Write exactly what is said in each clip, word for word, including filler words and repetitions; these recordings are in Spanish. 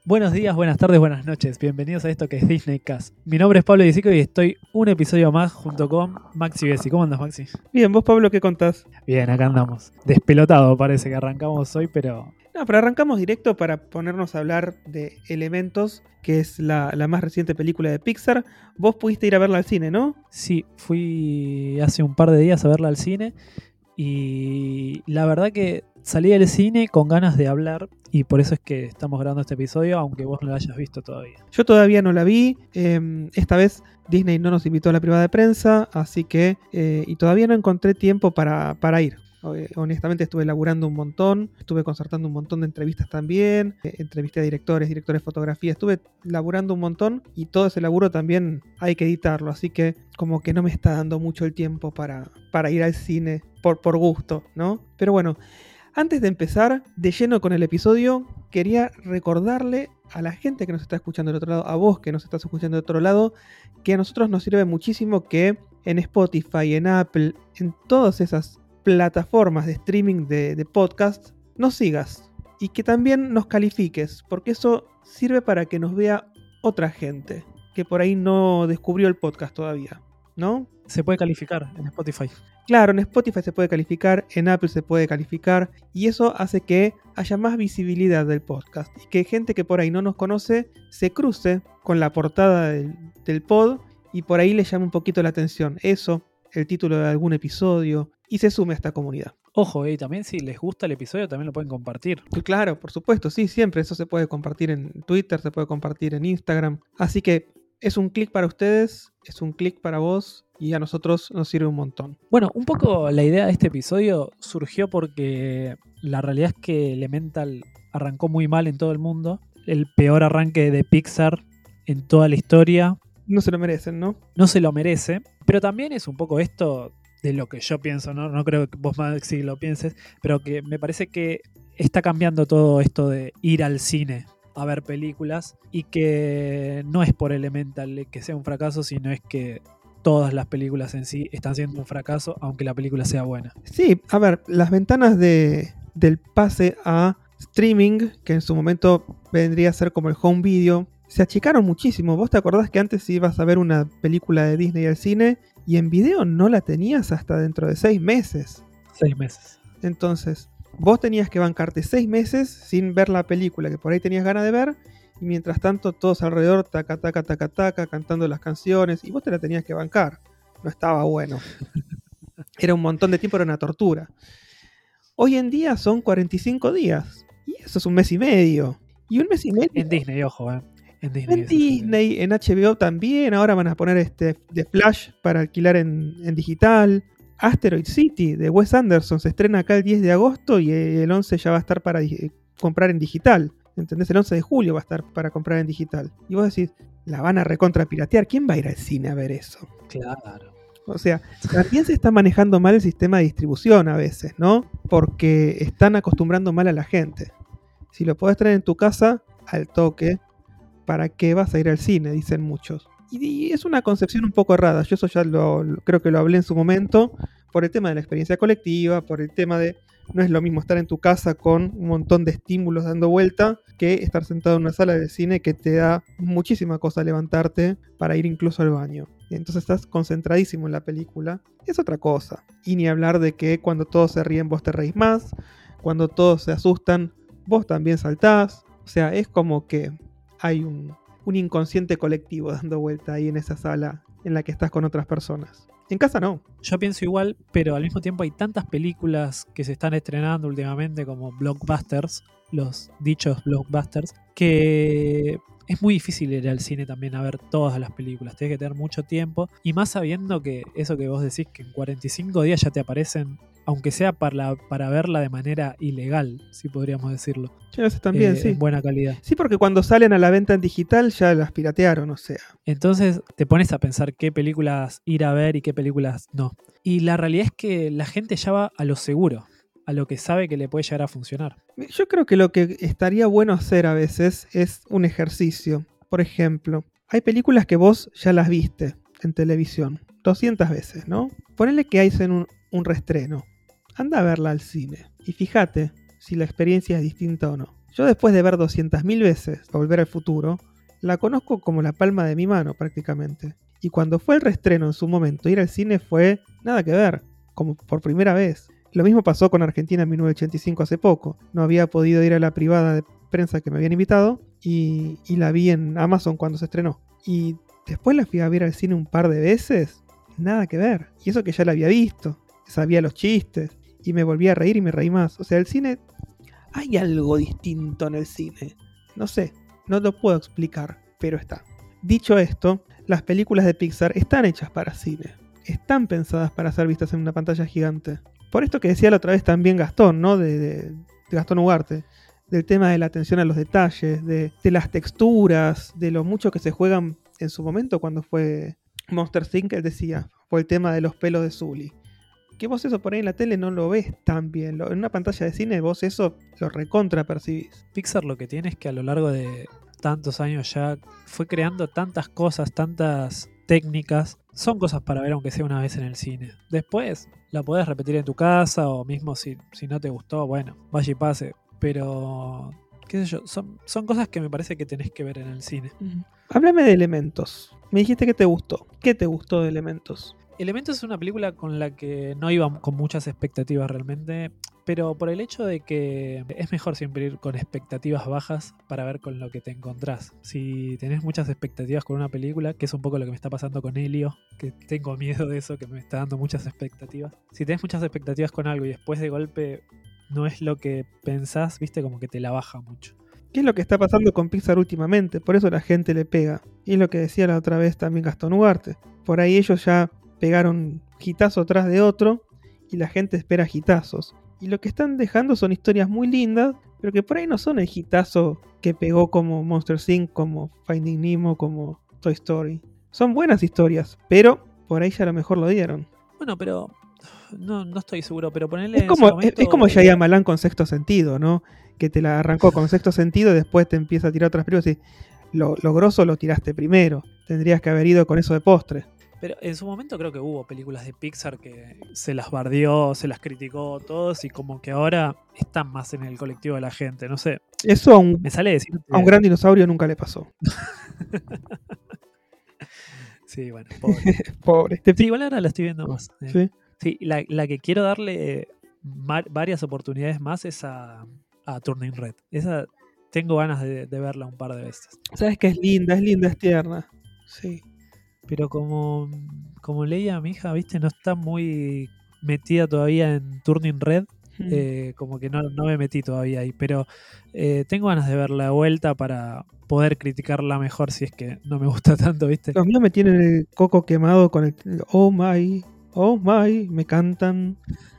Buenos días, buenas tardes, buenas noches. Bienvenidos a esto que es Disney Cast. Mi nombre es Pablo Disico y estoy un episodio más junto con Maxi Bessi. ¿Cómo andas, Maxi? Bien, vos, Pablo, ¿qué contás? Bien, acá andamos. Despelotado parece que arrancamos hoy, pero... No, pero arrancamos directo para ponernos a hablar de Elementos, que es la, la más reciente película de Pixar. Vos pudiste ir a verla al cine, ¿no? Sí, fui hace un par de días a verla al cine y la verdad que salí del cine con ganas de hablar y por eso es que estamos grabando este episodio, aunque vos no lo hayas visto todavía. Yo todavía no la vi. Eh, esta vez Disney no nos invitó a la privada de prensa, así que... Eh, y todavía no encontré tiempo para, para ir. Honestamente estuve laburando un montón, estuve concertando un montón de entrevistas también, eh, entrevisté a directores, directores de fotografía, estuve laburando un montón y todo ese laburo también hay que editarlo, así que como que no me está dando mucho el tiempo para, para ir al cine por, por gusto, ¿no? Pero bueno, antes de empezar de lleno con el episodio, quería recordarle a la gente que nos está escuchando del otro lado, a vos que nos estás escuchando del otro lado, que a nosotros nos sirve muchísimo que en Spotify, en Apple, en todas esas plataformas de streaming de, de podcast, nos sigas y que también nos califiques, porque eso sirve para que nos vea otra gente que por ahí no descubrió el podcast todavía, ¿no? Se puede calificar en Spotify. Claro, en Spotify se puede calificar, en Apple se puede calificar y eso hace que haya más visibilidad del podcast y que gente que por ahí no nos conoce se cruce con la portada del, del pod y por ahí le llame un poquito la atención. Eso, el título de algún episodio, y se sume a esta comunidad. Ojo, y también si les gusta el episodio también lo pueden compartir. Claro, por supuesto, sí, siempre eso se puede compartir en Twitter, se puede compartir en Instagram. Así que es un clic para ustedes, es un clic para vos y a nosotros nos sirve un montón. Bueno, un poco la idea de este episodio surgió porque la realidad es que Elemental arrancó muy mal en todo el mundo. El peor arranque de Pixar en toda la historia. No se lo merecen, ¿no? No se lo merece, pero también es un poco esto de lo que yo pienso, ¿no? No creo que vos, Maxi, lo pienses, pero que me parece que está cambiando todo esto de ir al cine a ver películas y que no es por Elemental que sea un fracaso, sino es que todas las películas en sí están siendo un fracaso, aunque la película sea buena. Sí, a ver, las ventanas de, del pase a streaming, que en su momento vendría a ser como el home video, se achicaron muchísimo. ¿Vos te acordás que antes ibas a ver una película de Disney al cine y en video no la tenías hasta dentro de seis meses? Seis meses. Entonces, vos tenías que bancarte seis meses sin ver la película que por ahí tenías ganas de ver y mientras tanto todos alrededor taca, taca, taca, taca, cantando las canciones y vos te la tenías que bancar. No estaba bueno. Era un montón de tiempo, era una tortura. Hoy en día son cuarenta y cinco días y eso es un mes y medio. Y un mes y medio... En Disney, ojo, eh. En Disney, en, Disney, en H B O también, ahora van a poner este The Flash para alquilar en, en digital. Asteroid City de Wes Anderson se estrena acá el diez de agosto y el once ya va a estar para di- comprar en digital. ¿Entendés? El once de julio va a estar para comprar en digital. Y vos decís, la van a recontra piratear. ¿Quién va a ir al cine a ver eso? Claro. O sea, también se está manejando mal el sistema de distribución a veces, ¿no? Porque están acostumbrando mal a la gente. Si lo podés traer en tu casa, al toque, ¿para qué vas a ir al cine? Dicen muchos. Y es una concepción un poco errada. Yo eso ya lo, lo creo que lo hablé en su momento, por el tema de la experiencia colectiva, por el tema de no es lo mismo estar en tu casa con un montón de estímulos dando vuelta que estar sentado en una sala de cine que te da muchísima cosa levantarte para ir incluso al baño. Entonces estás concentradísimo en la película. Es otra cosa. Y ni hablar de que cuando todos se ríen vos te reís más, cuando todos se asustan vos también saltás. O sea, es como que hay un, un inconsciente colectivo dando vuelta ahí en esa sala en la que estás con otras personas. En casa no. Yo pienso igual, pero al mismo tiempo hay tantas películas que se están estrenando últimamente como blockbusters, los dichos blockbusters, que es muy difícil ir al cine también a ver todas las películas. Tienes que tener mucho tiempo y más sabiendo que eso que vos decís, que en cuarenta y cinco días ya te aparecen, aunque sea para, para verla de manera ilegal, si podríamos decirlo. Sí, a veces también, eh, sí. En buena calidad. Sí, porque cuando salen a la venta en digital ya las piratearon, o sea. Entonces te pones a pensar qué películas ir a ver y qué películas no. Y la realidad es que la gente ya va a lo seguro, a lo que sabe que le puede llegar a funcionar. Yo creo que lo que estaría bueno hacer a veces es un ejercicio. Por ejemplo, hay películas que vos ya las viste en televisión doscientas veces, ¿no? Ponele que hacen un, un reestreno. Anda a verla al cine y fíjate si la experiencia es distinta o no. Yo después de ver doscientas mil veces Volver al Futuro, la conozco como la palma de mi mano prácticamente. Y cuando fue el reestreno en su momento, ir al cine fue nada que ver, como por primera vez. Lo mismo pasó con Argentina en mil novecientos ochenta y cinco hace poco. No había podido ir a la privada de prensa que me habían invitado y, y la vi en Amazon cuando se estrenó. Y después la fui a ver al cine un par de veces, nada que ver. Y eso que ya la había visto, sabía los chistes y me volví a reír y me reí más. O sea, el cine, hay algo distinto en el cine. No sé, no lo puedo explicar, pero está. Dicho esto, las películas de Pixar están hechas para cine. Están pensadas para ser vistas en una pantalla gigante. Por esto que decía la otra vez también Gastón, ¿no? De, de, de Gastón Ugarte. Del tema de la atención a los detalles, de, de las texturas, de lo mucho que se juegan en su momento cuando fue Monster incorporated. Él decía, fue el tema de los pelos de Sully. Que vos eso por ahí en la tele no lo ves tan bien. Lo, en una pantalla de cine vos eso lo recontra percibís. Pixar lo que tiene es que a lo largo de tantos años ya fue creando tantas cosas, tantas técnicas. Son cosas para ver aunque sea una vez en el cine. Después la podés repetir en tu casa o mismo si, si no te gustó, bueno, vaya y pase. Pero, qué sé yo, son, son cosas que me parece que tenés que ver en el cine. Uh-huh. Háblame de Elementos. Me dijiste que te gustó. ¿Qué te gustó de Elementos? Elementos es una película con la que no iba con muchas expectativas realmente, pero por el hecho de que es mejor siempre ir con expectativas bajas para ver con lo que te encontrás. Si tenés muchas expectativas con una película, que es un poco lo que me está pasando con Helio, que tengo miedo de eso, que me está dando muchas expectativas. Si tenés muchas expectativas con algo y después de golpe no es lo que pensás, viste, como que te la baja mucho. ¿Qué es lo que está pasando con Pixar últimamente? Por eso la gente le pega. Y es lo que decía la otra vez también Gastón Ugarte. Por ahí ellos ya pegaron hitazo tras de otro y la gente espera hitazos. Y lo que están dejando son historias muy lindas, pero que por ahí no son el hitazo que pegó como Monster incorporated, como Finding Nemo, como Toy Story. Son buenas historias, pero por ahí ya a lo mejor lo dieron. Bueno, pero no, no estoy seguro, pero ponerle es como, en su momento... es, es como Shyamalan con Sexto Sentido, ¿no? Que te la arrancó con Sexto Sentido y después te empieza a tirar otras películas y lo, lo grosso lo tiraste primero. Tendrías que haber ido con eso de postre. Pero en su momento creo que hubo películas de Pixar que se las bardeó, se las criticó todos y como que ahora están más en el colectivo de la gente, no sé. Eso a un, me sale decir a un gran dinosaurio nunca le pasó. Sí, bueno, pobre. Pobre. Sí, igual ahora la estoy viendo más. Eh. Sí. Sí, la, la que quiero darle mar, varias oportunidades más es a, a Turning Red. Esa tengo ganas de, de verla un par de veces. Sabes que es linda, es linda, es tierna. Sí. Pero como, como leía mi hija, viste, no está muy metida todavía en Turning Red. Mm. Eh, como que no, no me metí todavía ahí. Pero eh, tengo ganas de verla de vuelta para poder criticarla mejor si es que no me gusta tanto, viste. Los míos me tienen el coco quemado con el oh my, oh my, me cantan.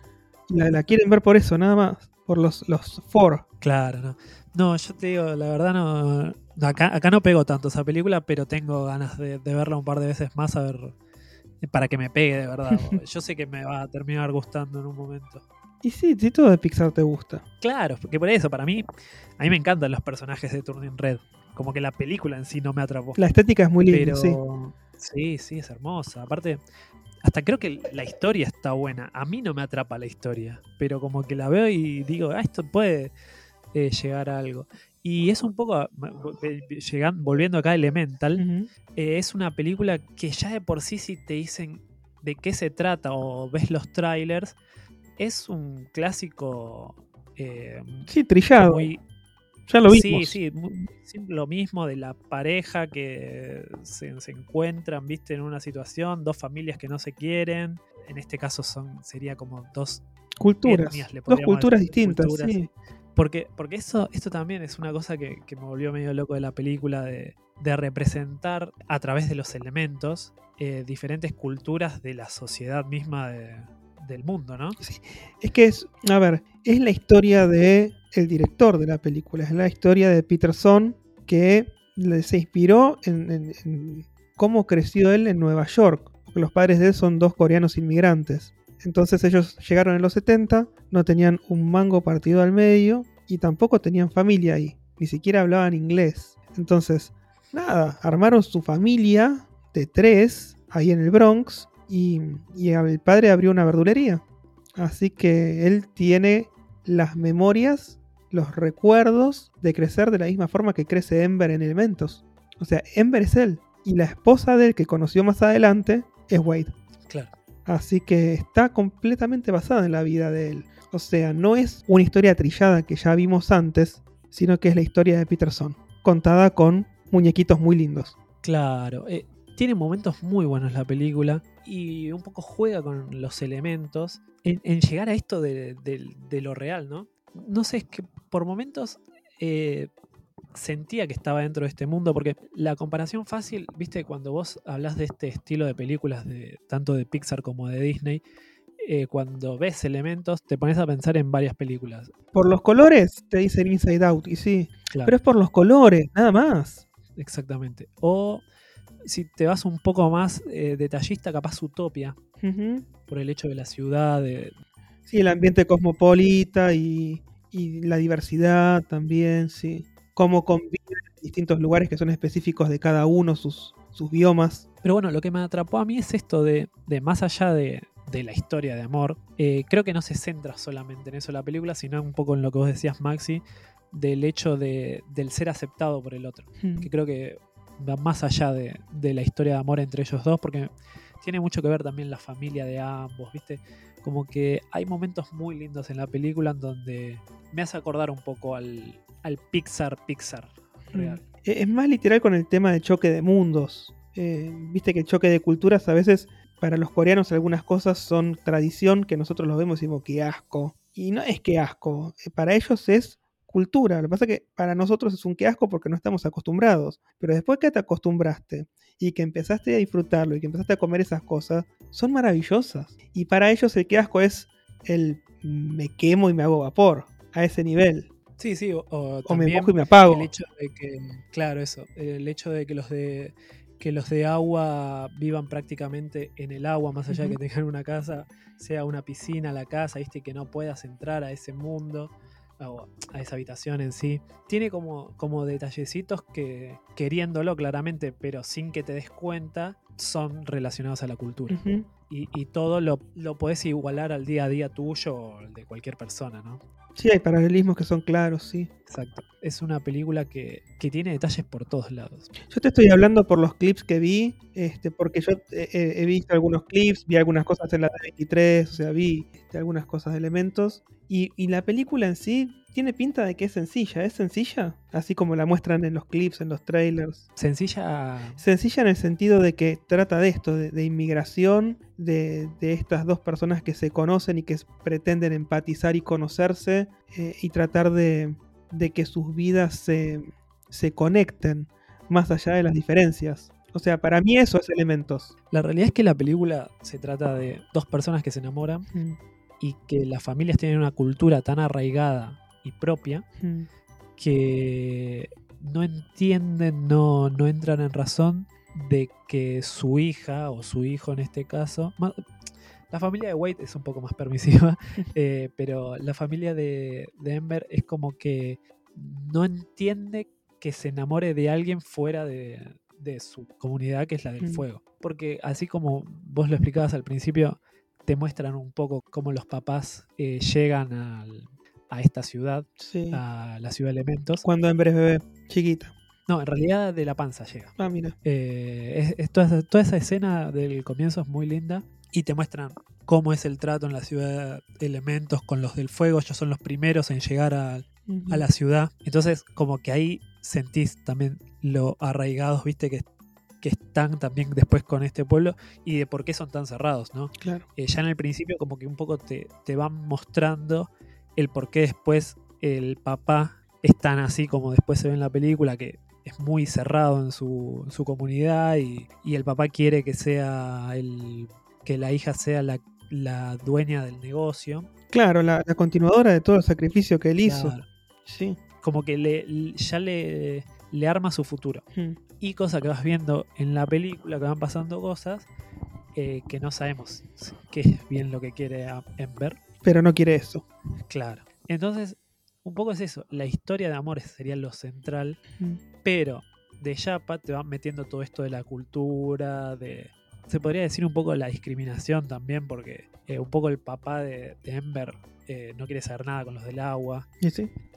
La, la quieren ver por eso, nada más. Por los, los four. Claro, no. No, yo te digo, la verdad no. Acá, acá no pego tanto esa película, pero tengo ganas de, de verla un par de veces más a ver. Para que me pegue de verdad. Yo sé que me va a terminar gustando en un momento. Y sí, si todo de Pixar te gusta. Claro, porque por eso, para mí, a mí me encantan los personajes de Turning Red. Como que la película en sí no me atrapó. La estética es muy linda, pero, sí. Sí, sí, es hermosa. Aparte, hasta creo que la historia está buena. A mí no me atrapa la historia, pero como que la veo y digo, ah, esto puede eh, llegar a algo. Y es un poco, llegando, volviendo acá a Elemental, uh-huh. eh, es una película que ya de por sí si te dicen de qué se trata o ves los trailers, es un clásico... Eh, sí, trillado. Muy, ya lo vimos. Sí, sí, lo mismo de la pareja que se, se encuentran, viste, en una situación, dos familias que no se quieren. En este caso son sería como dos culturas, etnias, le dos culturas decir, distintas, culturas. Sí. Porque, porque eso, esto también es una cosa que, que me volvió medio loco de la película, de, de representar a través de los elementos eh, diferentes culturas de la sociedad misma de, del mundo, ¿no? Sí. Es que es, a ver, es la historia de el director de la película, es la historia de Peterson que se inspiró en, en, en cómo creció él en Nueva York, porque los padres de él son dos coreanos inmigrantes. Entonces ellos llegaron en los setenta, no tenían un mango partido al medio y tampoco tenían familia ahí, ni siquiera hablaban inglés. Entonces, nada, armaron su familia de tres ahí en el Bronx y, y el padre abrió una verdulería. Así que él tiene las memorias los recuerdos de crecer de la misma forma que crece Ember en Elementos. O sea, Ember es él. Y la esposa de él que conoció más adelante es Wade. Claro. Así que está completamente basada en la vida de él. O sea, no es una historia trillada que ya vimos antes, sino que es la historia de Peterson, contada con muñequitos muy lindos. Claro. Eh, tiene momentos muy buenos la película y un poco juega con los elementos en, en llegar a esto de, de, de lo real, ¿no? No sé, es que por momentos eh, sentía que estaba dentro de este mundo, porque la comparación fácil, viste, cuando vos hablas de este estilo de películas, de tanto de Pixar como de Disney, eh, cuando ves elementos te pones a pensar en varias películas. Por los colores te dicen Inside Out, y sí, Claro. pero es por los colores, nada más. Exactamente. O si te vas un poco más eh, detallista, capaz Utopia, Uh-huh. por el hecho de la ciudad, de... Sí, el ambiente cosmopolita y, y la diversidad también, sí. Cómo conviven en distintos lugares que son específicos de cada uno, sus, sus biomas. Pero bueno, lo que me atrapó a mí es esto de, de más allá de, de la historia de amor, eh, creo que no se centra solamente en eso la película, sino un poco en lo que vos decías, Maxi, del hecho de, del ser aceptado por el otro. Hmm. Que creo que va más allá de, de la historia de amor entre ellos dos, porque tiene mucho que ver también la familia de ambos, ¿viste? Como que hay momentos muy lindos en la película en donde me hace acordar un poco al, al Pixar Pixar real. Hmm. Es más literal con el tema del choque de mundos. Eh, Viste que el choque de culturas a veces para los coreanos algunas cosas son tradición que nosotros los vemos y decimos que asco. Y no es que asco, eh, para ellos es cultura. Lo que pasa es que para nosotros es un que asco porque no estamos acostumbrados. Pero después que te acostumbraste y que empezaste a disfrutarlo y que empezaste a comer esas cosas, son maravillosas. Y para ellos el que asco es el me quemo y me hago vapor, a ese nivel. Sí, sí, o, o O me también mojo y me apago. el hecho de que, claro, eso, el hecho de que los de que los de agua vivan prácticamente en el agua, más allá Ujú. de que tengan una casa, sea una piscina la casa, ¿viste? Que no puedas entrar a ese mundo, o a esa habitación en sí. Tiene como, como detallecitos que, queriéndolo claramente, pero sin que te des cuenta, son relacionados a la cultura. Ujú. Y, y todo lo, lo podés igualar al día a día tuyo o al de cualquier persona, ¿no? Sí, hay paralelismos que son claros, sí. Exacto. Es una película que, que tiene detalles por todos lados. Yo te estoy hablando por los clips que vi, este, porque yo eh, eh, he visto algunos clips, vi algunas cosas en la D veintitrés, o sea, vi este, algunas cosas de elementos. Y, y la película en sí tiene pinta de que es sencilla. ¿Es sencilla? Así como la muestran en los clips, en los trailers. Sencilla. Sencilla en el sentido de que trata de esto, de, de inmigración, de, de estas dos personas que se conocen y que pretenden empatizar y conocerse, eh, y tratar de, de que sus vidas se, se conecten más allá de las diferencias. O sea, para mí eso es elementos. La realidad es que la película se trata de dos personas que se enamoran Mm. y que las familias tienen una cultura tan arraigada y propia Mm. que no entienden, no, no entran en razón de que su hija o su hijo en este caso, ma- la familia de Wade es un poco más permisiva, eh, pero la familia de, de Ember es como que no entiende que se enamore de alguien fuera de, de su comunidad, que es la del Mm. fuego. Porque así como vos lo explicabas al principio, te muestran un poco cómo los papás eh, llegan al- a esta ciudad, Sí. a la ciudad de Elementos. Cuando Ember es bebé, chiquita. No, en realidad de la panza llega. Ah, mira. Eh, es- es toda, esa- toda esa escena del comienzo es muy linda y te muestran cómo es el trato en la ciudad de Elementos con los del fuego. Ellos son los primeros en llegar a, Ujú. a la ciudad. Entonces, como que ahí sentís también lo arraigados, viste, que, que están también después con este pueblo y de por qué son tan cerrados, ¿no? Claro. Eh, ya en el principio como que un poco te, te van mostrando el por qué después el papá es tan así como después se ve en la película, que es muy cerrado en su, en su comunidad y, y el papá quiere que sea el que la hija sea la, la dueña del negocio. Claro, la, la continuadora de todo el sacrificio que él hizo. Claro. Sí. Como que le, ya le, le arma su futuro. Mm. Y cosa que vas viendo en la película, que van pasando cosas eh, que no sabemos qué es bien lo que quiere Ember. Pero no quiere eso. Claro. Entonces, un poco es eso. La historia de amor sería lo central, Mm. pero de Yapa te van metiendo todo esto de la cultura, de... Se podría decir un poco de la discriminación también, porque eh, un poco el papá de, de Ember eh, no quiere saber nada con los del agua. ¿Y sí?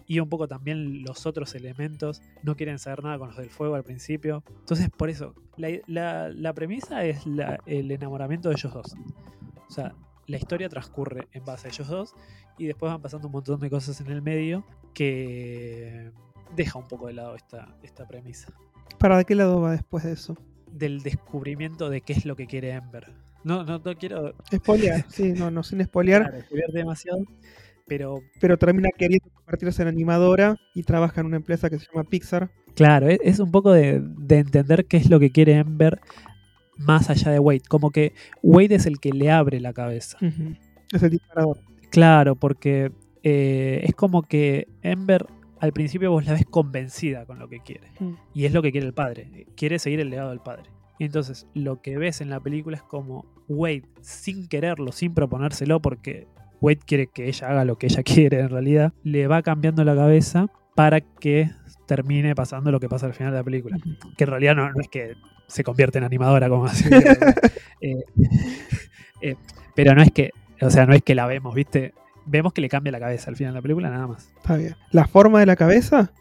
y un poco también los otros elementos no quieren saber nada con los del fuego al principio. Entonces, por eso, la, la, la premisa es la, el enamoramiento de ellos dos. O sea, la historia transcurre en base a ellos dos y después van pasando un montón de cosas en el medio que deja un poco de lado esta, esta premisa. ¿Para de qué lado va después de eso? Del descubrimiento de qué es lo que quiere Ember. No, no, no quiero... Spoilear, sí, no, no sin spoilear. Claro, spoilear demasiado, pero... Pero termina queriendo convertirse en animadora y trabaja en una empresa que se llama Pixar. Claro, es, es un poco de, de entender qué es lo que quiere Ember más allá de Wade. Como que Wade es el que le abre la cabeza. Uh-huh. Es el disparador. Claro, porque eh, es como que Ember al principio vos la ves convencida con lo que quiere. Uh-huh. Y es lo que quiere el padre. Quiere seguir el legado del padre. Y entonces lo que ves en la película es como Wade, sin quererlo, sin proponérselo, porque Wade quiere que ella haga lo que ella quiere en realidad, le va cambiando la cabeza para que termine pasando lo que pasa al final de la película. Uh-huh. Que en realidad no, no es que se convierte en animadora, como así. eh, eh, pero no es que, o sea, no es que la vemos, ¿viste? Vemos que le cambia la cabeza al final de la película, nada más. Está bien. ¿La forma de la cabeza?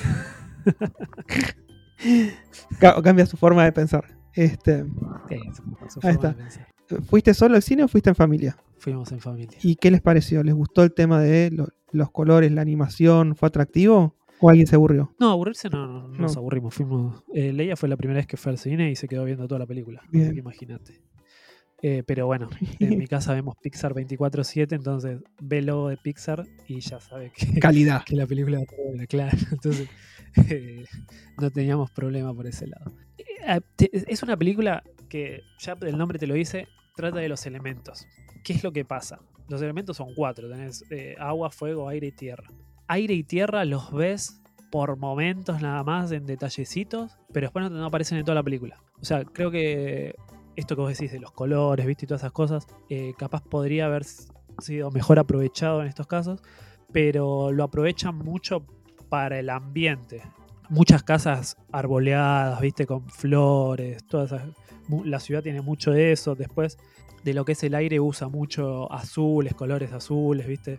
Cambia su forma de pensar. Este, sí, su, su ahí está. De pensar. ¿Fuiste solo al cine o fuiste en familia? Fuimos en familia. ¿Y qué les pareció? ¿Les gustó el tema de lo, los colores, la animación? ¿Fue atractivo? ¿O alguien se aburrió? No, aburrirse no, no, no. Nos aburrimos. Fuimos, eh, Leia fue la primera vez que fue al cine y se quedó viendo toda la película. Imagínate. Eh, pero bueno, en mi casa vemos Pixar veinticuatro siete, entonces ve el logo de Pixar y ya sabe que, calidad. que la película va a estar buena, claro. Entonces eh, no teníamos problema por ese lado. Eh, te, es una película que, ya el nombre te lo dice, trata de los elementos. ¿Qué es lo que pasa? Los elementos son cuatro. Tenés eh, agua, fuego, aire y tierra. Aire y tierra los ves por momentos nada más, en detallecitos, pero después no, no aparecen en toda la película. O sea, creo que esto que vos decís de los colores, ¿viste? Y todas esas cosas, eh, capaz podría haber sido mejor aprovechado en estos casos, pero lo aprovechan mucho para el ambiente. Muchas casas arboleadas, ¿viste? Con flores, todas esas, la ciudad tiene mucho de eso. Después, de lo que es el aire, usa mucho azules, colores azules, ¿viste?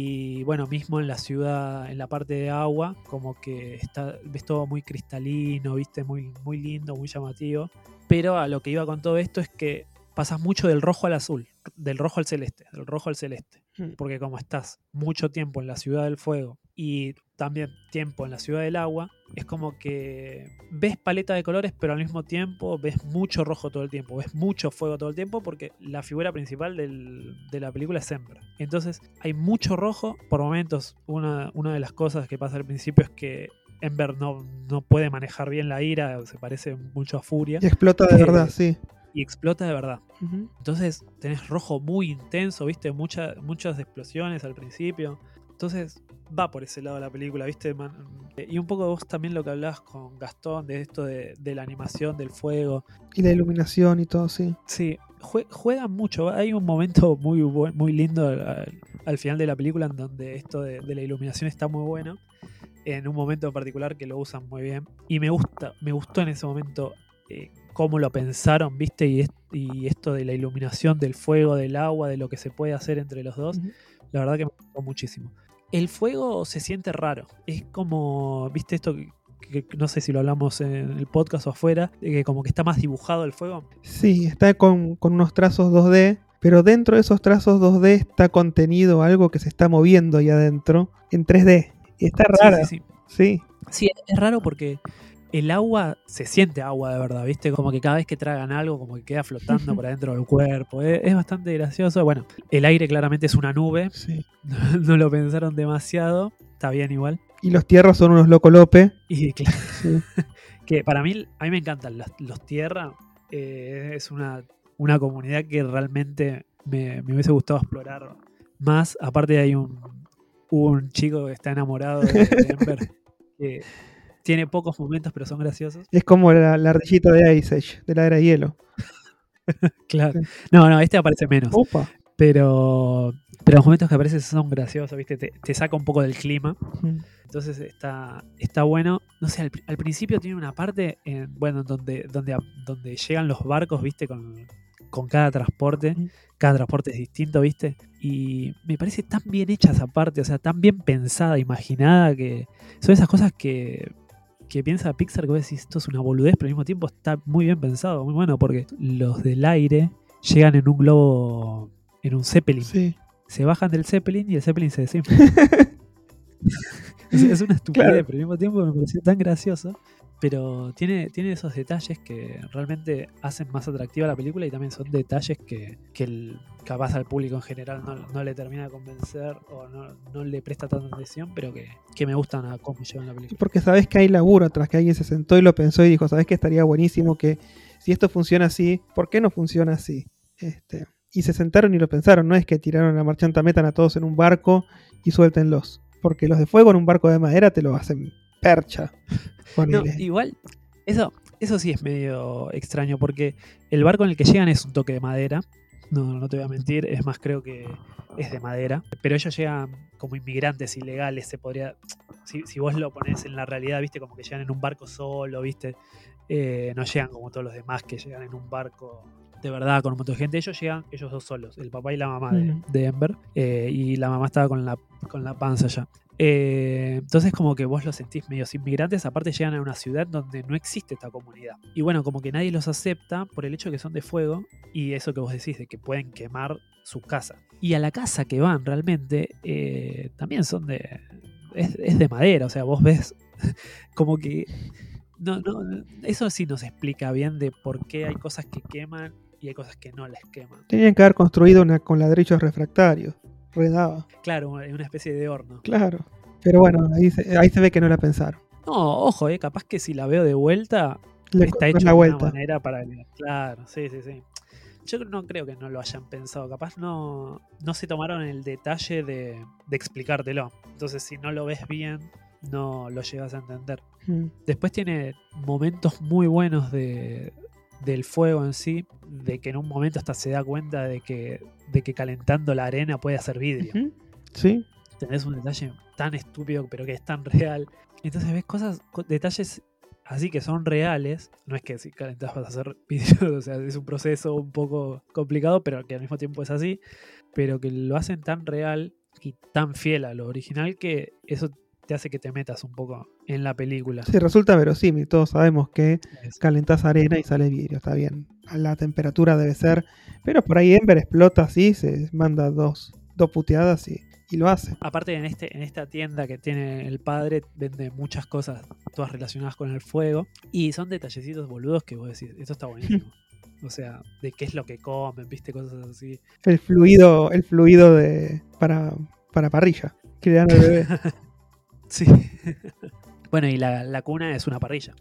Y bueno, mismo en la ciudad, en la parte de agua, como que está, ves todo muy cristalino, ¿viste? Muy, muy lindo, muy llamativo. Pero a lo que iba con todo esto es que pasas mucho del rojo al azul, del rojo al celeste, del rojo al celeste. Porque como estás mucho tiempo en la ciudad del fuego y también tiempo en la ciudad del agua, es como que ves paleta de colores, pero al mismo tiempo ves mucho rojo todo el tiempo, ves mucho fuego todo el tiempo, porque la figura principal del, de la película es Ember. Entonces hay mucho rojo. Por momentos, una, una de las cosas que pasa al principio es que Ember no, no puede manejar bien la ira, se parece mucho a Furia. Y explota de eh, verdad, sí. Y explota de verdad. Uh-huh. Entonces tenés rojo muy intenso, ¿viste? Mucha, muchas explosiones al principio. Entonces va por ese lado la película, ¿viste? Man, y un poco vos también lo que hablabas con Gastón, de esto de, de la animación, del fuego. Y la iluminación y todo, sí. Sí, jue, juegan mucho. Hay un momento muy, buen, muy lindo al, al final de la película en donde esto de, de la iluminación está muy bueno. En un momento en particular que lo usan muy bien. Y me gusta, me gustó en ese momento eh, cómo lo pensaron, ¿viste? Y, es, y esto de la iluminación, del fuego, del agua, de lo que se puede hacer entre los dos. Uh-huh. La verdad que me gustó muchísimo. El fuego se siente raro. Es como, ¿viste esto que, que no sé si lo hablamos en el podcast o afuera? Que como que está más dibujado el fuego. Sí, está con, con unos trazos dos D. Pero dentro de esos trazos dos D está contenido algo que se está moviendo ahí adentro en tres D. Y está raro. Sí, sí, sí. Sí. Sí, es raro porque el agua se siente agua de verdad, ¿viste? Como que cada vez que tragan algo, como que queda flotando por adentro del cuerpo. Es, es bastante gracioso. Bueno, el aire claramente es una nube. Sí. No, no lo pensaron demasiado. Está bien igual. Y los tierras son unos locolope. Y claro. Sí. Que para mí, a mí me encantan los, los tierra. Eh, es una, una comunidad que realmente me, me hubiese gustado explorar más. Aparte hay un, un chico que está enamorado de, de Ember. que tiene pocos momentos, pero son graciosos. Es como la, la ardillita de Ice Age, de la era de hielo. Claro. No, no, este aparece menos. Opa. Pero, pero los momentos que aparece son graciosos, ¿viste? Te, te saca un poco del clima. Mm. Entonces está, está bueno. No sé, al, al principio tiene una parte, en, bueno, donde, donde, donde llegan los barcos, ¿viste? Con, con cada transporte. Mm. Cada transporte es distinto, ¿viste? Y me parece tan bien hecha esa parte, o sea, tan bien pensada, imaginada, que son esas cosas que, que piensa Pixar, que vos decís, esto es una boludez, pero al mismo tiempo está muy bien pensado, muy bueno, porque los del aire llegan en un globo, en un Zeppelin. Sí. Se bajan del Zeppelin y el Zeppelin se desinfla. es, es una estupidez, Claro. pero al mismo tiempo me pareció tan gracioso. Pero tiene, tiene esos detalles que realmente hacen más atractiva la película, y también son detalles que, que el, capaz al público en general no, no le termina de convencer o no, no le presta tanta atención, pero que, que me gustan a cómo llevan la película. Porque sabes que hay laburo atrás, que alguien se sentó y lo pensó y dijo, sabes que estaría buenísimo que si esto funciona así, ¿por qué no funciona así? Este, y se sentaron y lo pensaron, no es que tiraron a Marchanta, metan a todos en un barco y suéltenlos. Porque los de fuego en un barco de madera te lo hacen percha. No, igual, eso, eso sí es medio extraño, porque el barco en el que llegan es un toque de madera. No, no te voy a mentir, es más, creo que es de madera. Pero ellos llegan como inmigrantes ilegales, se podría. Si, si vos lo ponés en la realidad, viste, como que llegan en un barco solo, viste. Eh, no llegan como todos los demás que llegan en un barco de verdad con un montón de gente. Ellos llegan, ellos dos solos, el papá y la mamá de, Mm. de Ember. Eh, y la mamá estaba con la, con la panza ya. Eh, entonces como que vos los sentís medios inmigrantes, aparte llegan a una ciudad donde no existe esta comunidad. Y bueno, como que nadie los acepta por el hecho de que son de fuego, y eso que vos decís, de que pueden quemar su casa. Y a la casa que van realmente, eh, también son de... Es, es de madera, o sea, vos ves como que... No, no, eso sí nos explica bien de por qué hay cosas que queman y hay cosas que no les queman. Tenían que haber construido una con ladrillos refractarios. Redaba. Claro, es una especie de horno. Claro. Pero bueno, ahí se, ahí se ve que no la pensaron. No, ojo, eh, capaz que si la veo de vuelta, Le está encontrás hecho la de vuelta. una manera para que... Claro, sí, sí, sí. Yo no creo que no lo hayan pensado. Capaz no, no se tomaron el detalle de, de explicártelo. Entonces, si no lo ves bien, no lo llegas a entender. Mm. Después tiene momentos muy buenos de, del fuego en sí, de que en un momento hasta se da cuenta de que, de que calentando la arena puede hacer vidrio. Ujú. Sí. Tenés un detalle tan estúpido, pero que es tan real. Entonces ves cosas, co- detalles así que son reales. No es que si calentás vas a hacer vidrio, o sea, es un proceso un poco complicado, pero que al mismo tiempo es así. Pero que lo hacen tan real y tan fiel a lo original que eso te hace que te metas un poco en la película. Sí, resulta verosímil. Todos sabemos que Es- calentás arena y sale vidrio. Está bien. A la temperatura debe ser. Pero por ahí Ember explota así, se manda dos, dos puteadas y, y lo hace. Aparte, en, este, en esta tienda que tiene el padre, vende muchas cosas, todas relacionadas con el fuego. Y son detallecitos boludos que vos decís, esto está buenísimo. O sea, de qué es lo que comen, viste, cosas así. El fluido, el fluido de para, para parrilla que le dan al bebé. Sí. Bueno, y la, la cuna es una parrilla.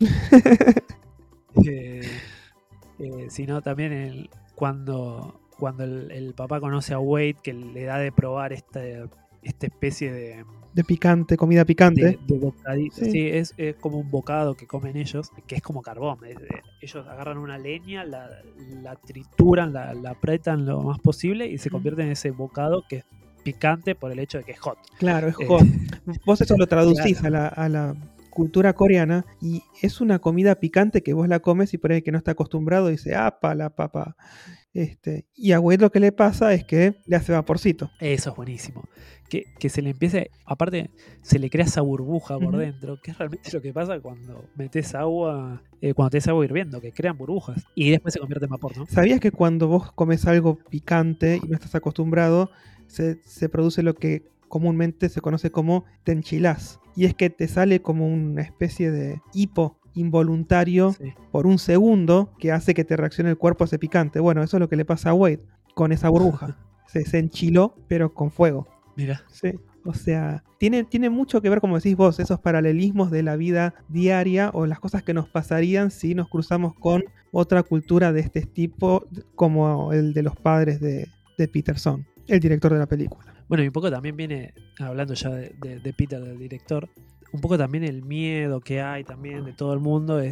Eh, eh, sino también el, cuando, cuando el, el papá conoce a Wade, que le da de probar esta, esta especie de, De picante, comida picante. de, de bocadito. Sí. Sí, es, es como un bocado que comen ellos, que es como carbón. Es- eh, ellos agarran una leña, la, la trituran, la, la apretan lo más posible y se Mm. convierte en ese bocado que es picante por el hecho de que es hot. Claro, es Eh, hot. Vos eso lo traducís claro. a, la, a la cultura coreana y es una comida picante que vos la comes y por ahí que no está acostumbrado dice, apa, la papa. Este, y a Wade lo que le pasa es que le hace vaporcito. Eso es buenísimo. Que, que se le empiece, aparte, se le crea esa burbuja por Ujú. dentro, que es realmente lo que pasa cuando metes agua, eh, cuando tenés agua hirviendo, que crean burbujas. Y después se convierte en vapor, ¿no? ¿Sabías que cuando vos comes algo picante y no estás acostumbrado, se, se produce lo que comúnmente se conoce como te enchilás? Y es que te sale como una especie de hipo involuntario Sí. por un segundo que hace que te reaccione el cuerpo a ese picante. Bueno, eso es lo que le pasa a Wade con esa burbuja. Se, se enchiló, pero con fuego. Mira. Sí. O sea, tiene, tiene mucho que ver, como decís vos, esos paralelismos de la vida diaria o las cosas que nos pasarían si nos cruzamos con otra cultura de este tipo, como el de los padres de, de Peterson, el director de la película. Bueno, y un poco también viene, hablando ya de, de- de Peter, del director, un poco también el miedo que hay también de todo el mundo es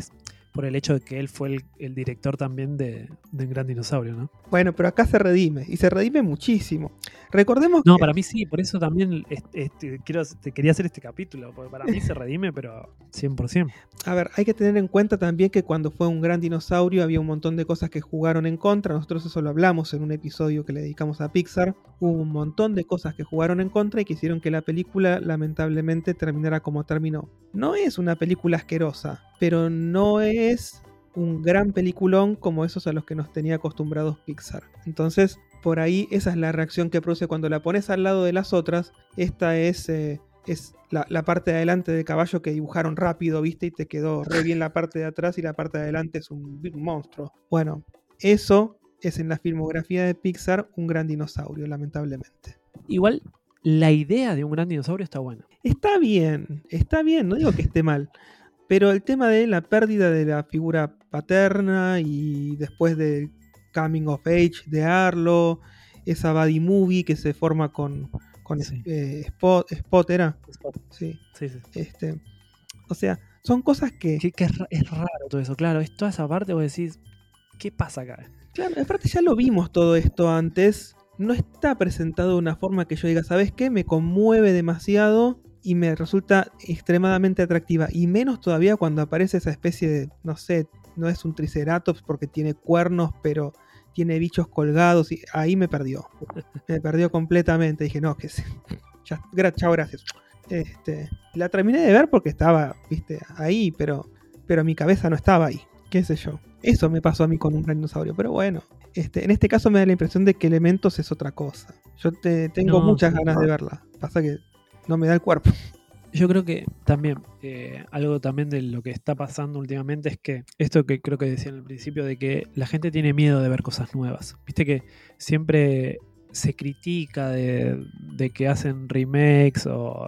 por el hecho de que él fue el, el director también de, de Un Gran Dinosaurio, ¿no? Bueno, pero acá se redime, y se redime muchísimo. Recordemos No, que... para mí sí, por eso también este, este, quiero, te quería hacer este capítulo, porque para mí se redime, pero cien por ciento. A ver, hay que tener en cuenta también que cuando fue Un Gran Dinosaurio había un montón de cosas que jugaron en contra. Nosotros eso lo hablamos en un episodio que le dedicamos a Pixar. Hubo un montón de cosas que jugaron en contra y que hicieron que la película lamentablemente terminara como terminó. No es una película asquerosa, pero no es un gran peliculón como esos a los que nos tenía acostumbrados Pixar. Entonces, por ahí esa es la reacción que produce cuando la pones al lado de las otras. Esta es... Eh, es la, la parte de adelante del caballo que dibujaron rápido, ¿viste? Y te quedó re bien la parte de atrás y la parte de adelante es un, un monstruo. Bueno, eso es en la filmografía de Pixar Un Gran Dinosaurio, lamentablemente. Igual, la idea de Un Gran Dinosaurio está buena. Está bien, está bien, no digo que esté mal. Pero el tema de la pérdida de la figura paterna y después del coming of age de Arlo, esa buddy movie que se forma con... con Sí. eh, Spot, Spot era. Spot. Sí. Sí, sí. Este, o sea, son cosas que... Que, que es, ra- es raro todo eso, claro. Es toda esa parte vos decís, ¿qué pasa acá? Claro, aparte ya lo vimos todo esto antes. No está presentado de una forma que yo diga, ¿sabes qué? Me conmueve demasiado y me resulta extremadamente atractiva. Y menos todavía cuando aparece esa especie de, no sé, no es un triceratops porque tiene cuernos, pero tiene bichos colgados. Y ahí me perdió. Me perdió completamente. Dije, no, que se... ya, gra- chao, gracias. Este, la terminé de ver porque estaba, viste, ahí, pero, pero mi cabeza no estaba ahí. Qué sé yo. Eso me pasó a mí con Un Gran Dinosaurio. Pero bueno, este, en este caso me da la impresión de que Elementos es otra cosa. Yo te, tengo No, muchas sí. ganas de verla. Pasa que no me da el cuerpo. Yo creo que también, eh, algo también de lo que está pasando últimamente es que esto que creo que decía en el principio, de que la gente tiene miedo de ver cosas nuevas. Viste que siempre se critica de, de que hacen remakes o,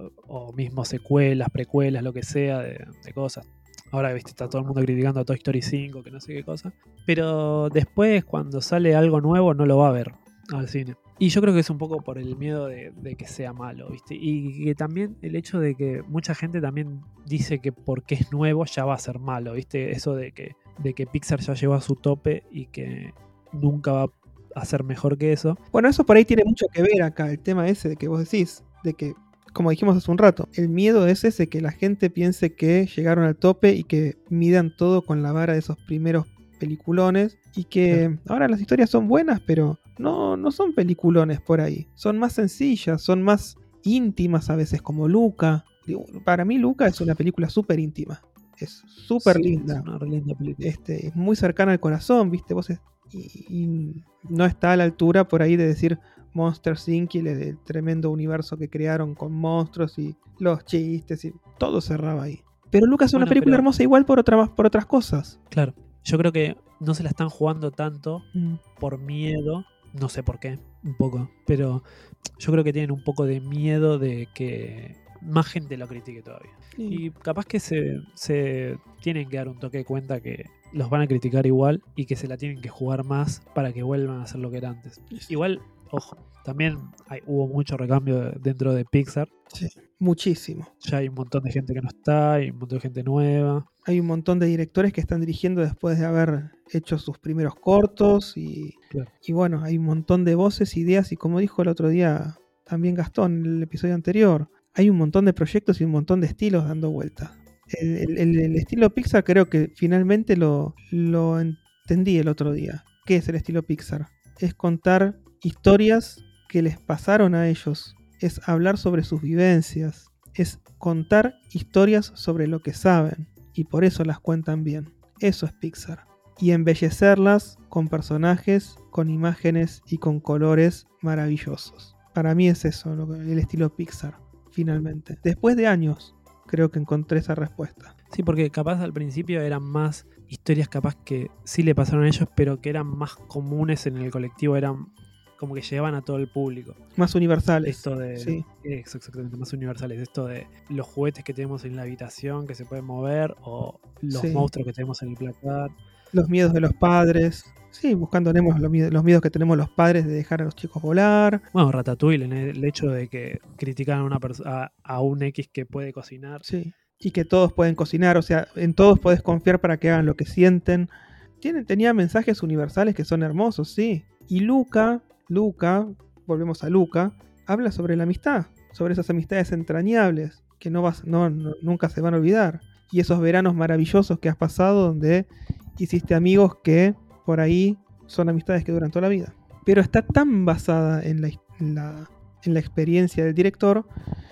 o mismo secuelas, precuelas, lo que sea, de, de cosas. Ahora, viste, está todo el mundo criticando a Toy Story cinco, que no sé qué cosa. Pero después, cuando sale algo nuevo, no lo va a ver al cine. Y yo creo que es un poco por el miedo de, de que sea malo, ¿viste? Y que también el hecho de que mucha gente también dice que porque es nuevo ya va a ser malo, ¿viste? Eso de que, de que Pixar ya llegó a su tope y que nunca va a ser mejor que eso. Bueno, eso por ahí tiene mucho que ver acá. El tema ese de que vos decís, de que, como dijimos hace un rato, el miedo es ese, que la gente piense que llegaron al tope y que midan todo con la vara de esos primeros peliculones y que ahora las historias son buenas, pero no, no son peliculones por ahí. Son más sencillas, son más íntimas a veces, como Luca. Para mí Luca es una película súper íntima. Es súper Sí, linda. es una re linda película. Este, es muy cercana al corazón, ¿viste? Vos es- y, y no está a la altura por ahí de decir Monsters incorporated, el, el tremendo universo que crearon con monstruos y los chistes y todo cerraba ahí. Pero Luca es una Bueno, película pero- hermosa igual por, otra, por otras cosas. Claro, yo creo que no se la están jugando tanto Mm. por miedo, no sé por qué, un poco, pero yo creo que tienen un poco de miedo de que más gente lo critique todavía. Y- Y capaz que se, se tienen que dar un toque de cuenta que los van a criticar igual y que se la tienen que jugar más para que vuelvan a hacer lo que era antes. Igual, ojo, también hay- hubo mucho recambio dentro de Pixar. sí, muchísimo. Ya hay un montón de gente que no está, hay un montón de gente nueva. Hay un montón de directores que están dirigiendo después de haber hecho sus primeros cortos y, Claro. y bueno, hay un montón de voces, ideas y como dijo el otro día también Gastón en el episodio anterior, hay un montón de proyectos y un montón de estilos dando vuelta. El, el- el- el estilo Pixar creo que finalmente lo, lo entendí el otro día. ¿Qué es el estilo Pixar? Es contar historias que les pasaron a ellos, es hablar sobre sus vivencias, es contar historias sobre lo que saben y por eso las cuentan bien. Eso es Pixar. Y embellecerlas con personajes, con imágenes y con colores maravillosos. Para mí es eso lo que- el estilo Pixar, finalmente. Después de años, creo que encontré esa respuesta. Sí, porque capaz al principio eran más historias capaz que sí le pasaron a ellos, pero que eran más comunes en el colectivo, eran como que llegaban a todo el público. Más universales. Esto de... Sí. Eso, exactamente, más universales. Esto de los juguetes que tenemos en la habitación que se pueden mover o los Sí. monstruos que tenemos en el placar. Los miedos de los padres. Sí, buscando Nemo, los miedos, los miedos que tenemos los padres de dejar a los chicos volar. Bueno, Ratatouille, en el hecho de que critican a, una perso- a, a un X que puede cocinar. Sí. y que todos pueden cocinar, o sea, en todos puedes confiar para que hagan lo que sienten. Tiene, tenía mensajes universales que son hermosos, sí. Y Luca, Luca, volvemos a Luca, habla sobre la amistad, sobre esas amistades entrañables que no vas, no, no, nunca se van a olvidar. Y esos veranos maravillosos que has pasado donde hiciste amigos que por ahí son amistades que duran toda la vida. Pero está tan basada en la, en la, en la experiencia del director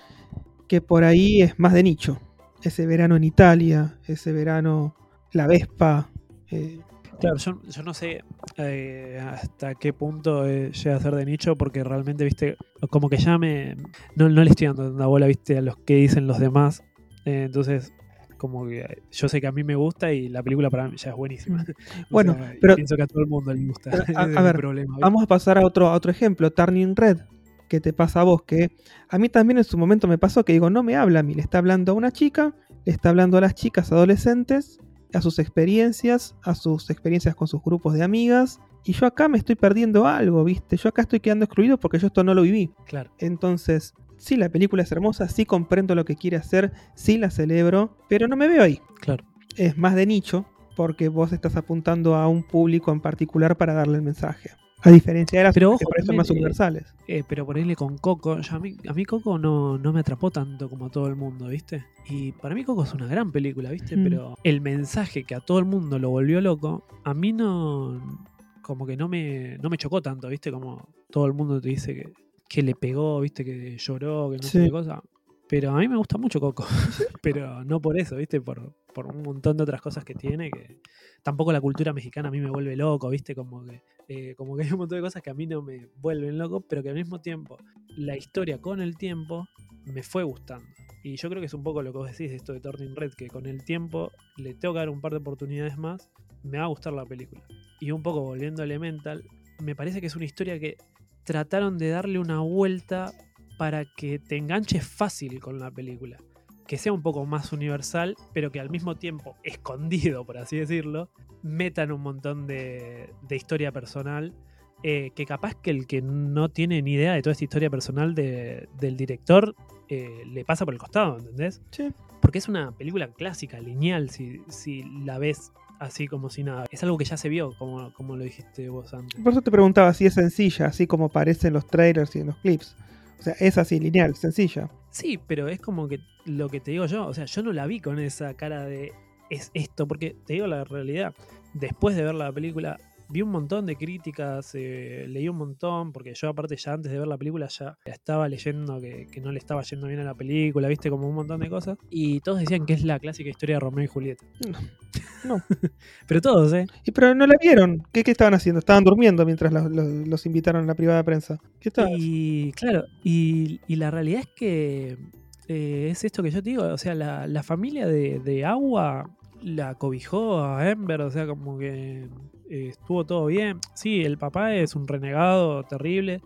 que por ahí es más de nicho. Ese verano en Italia, ese verano La Vespa. Eh. Claro, yo, yo no sé eh, hasta qué punto eh, llega a ser de nicho, porque realmente, viste, como que ya me... No, no le estoy dando una bola, viste, a los que dicen los demás. Eh, entonces, como que yo sé que a mí me gusta y la película para mí ya es buenísima. Bueno, o sea, pero... pienso que a todo el mundo le gusta. A, a ver, problema, vamos a pasar a otro, a otro ejemplo. Turning Red. Que te pasa a vos, que a mí también en su momento me pasó que digo, no me habla a mí, le está hablando a una chica, le está hablando a las chicas adolescentes, a sus experiencias, a sus experiencias con sus grupos de amigas, y yo acá me estoy perdiendo algo, ¿viste? Yo acá estoy quedando excluido porque yo esto no lo viví. Claro. Entonces, sí, la película es hermosa, sí comprendo lo que quiere hacer, sí la celebro, pero no me veo ahí. Claro. Es más de nicho, porque vos estás apuntando a un público en particular para darle el mensaje. A diferencia de las pero, que ojo, parecen más universales. Eh, pero ponerle con Coco, ya a, mí, a mí Coco no, no me atrapó tanto como a todo el mundo, ¿viste? Y para mí Coco es una gran película, ¿viste? Mm. Pero el mensaje que a todo el mundo lo volvió loco, a mí no... Como que no me, no me chocó tanto, ¿viste? Como todo el mundo te dice que, que le pegó, ¿viste? Que lloró, que no sí. sé qué cosa. Pero a mí me gusta mucho Coco. Pero no por eso, ¿viste? Por, por un montón de otras cosas que tiene. Que tampoco la cultura mexicana a mí me vuelve loco, ¿viste? Como que, eh, como que hay un montón de cosas que a mí no me vuelven loco, pero que al mismo tiempo la historia con el tiempo me fue gustando. Y yo creo que es un poco lo que vos decís, esto de Turning Red, que con el tiempo le tengo que dar un par de oportunidades más, me va a gustar la película. Y un poco volviendo a Elemental, me parece que es una historia que trataron de darle una vuelta para que te enganches fácil con la película, que sea un poco más universal, pero que al mismo tiempo, escondido por así decirlo, metan un montón de, de historia personal, eh, que capaz que el que no tiene ni idea de toda esta historia personal de, del director eh, le pasa por el costado, ¿entendés? Sí. Porque es una película clásica, lineal, si, si la ves así como si nada. Es algo que ya se vio, como, como lo dijiste vos antes. Por eso te preguntaba si es sencilla, así como aparece en los trailers y en los clips. O sea, es así, lineal, sencilla. Sí, pero es como que lo que te digo yo, o sea, yo no la vi con esa cara de es esto, porque te digo la realidad, después de ver la película vi un montón de críticas, eh, leí un montón, porque yo aparte ya antes de ver la película ya estaba leyendo que, que no le estaba yendo bien a la película, viste, como un montón de cosas, y todos decían que es la clásica historia de Romeo y Julieta. No, no. Pero todos, ¿eh? Y pero no la vieron. ¿Qué, qué estaban haciendo? Estaban durmiendo mientras los, los, los invitaron a la privada de prensa. ¿Qué estaban? Y claro, y, y la realidad es que eh, es esto que yo te digo, o sea, la, la familia de, de Agua la cobijó a Amber, o sea, como que eh, estuvo todo bien. Sí, el papá es un renegado terrible,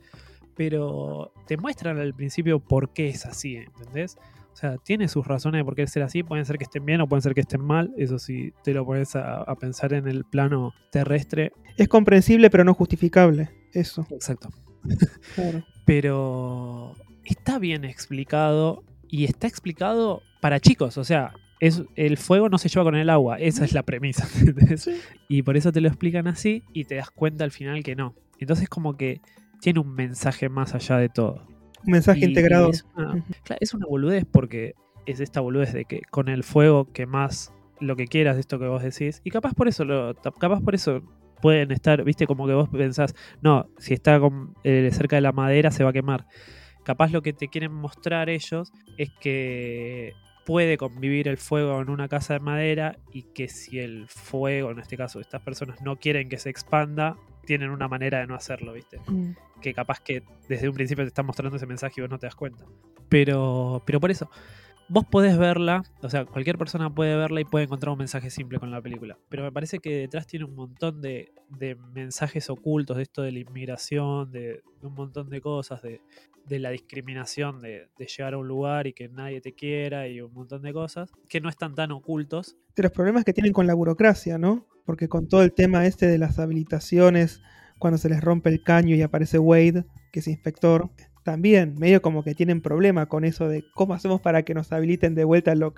pero te muestran al principio por qué es así, ¿entendés? O sea, tiene sus razones de por qué ser así, pueden ser que estén bien o pueden ser que estén mal, eso sí, te lo pones a, a pensar en el plano terrestre. Es comprensible pero no justificable, eso. Exacto. Claro. Pero está bien explicado y está explicado para chicos, o sea, es, el fuego no se lleva con el agua, esa es la premisa. Sí. Y por eso te lo explican así y te das cuenta al final que no. Entonces como que tiene un mensaje más allá de todo. Un mensaje y, integrado. Y es, una, claro, es una boludez porque es esta boludez de que con el fuego quemás lo que quieras, esto que vos decís, y capaz por eso lo, capaz por eso pueden estar, viste, como que vos pensás, no, si está con, eh, cerca de la madera se va a quemar. Capaz lo que te quieren mostrar ellos es que puede convivir el fuego en una casa de madera y que si el fuego, en este caso estas personas no quieren que se expanda, tienen una manera de no hacerlo, ¿viste? Mm. Que capaz que desde un principio te están mostrando ese mensaje y vos no te das cuenta. Pero, pero por eso, vos podés verla, o sea, cualquier persona puede verla y puede encontrar un mensaje simple con la película. Pero me parece que detrás tiene un montón de, de mensajes ocultos de esto de la inmigración, de, de un montón de cosas, de, de la discriminación, de, de llegar a un lugar y que nadie te quiera y un montón de cosas que no están tan ocultos. De los problemas que tienen con la burocracia, ¿no? Porque con todo el tema este de las habilitaciones, cuando se les rompe el caño y aparece Wade, que es inspector, también medio como que tienen problema con eso de cómo hacemos para que nos habiliten de vuelta al local.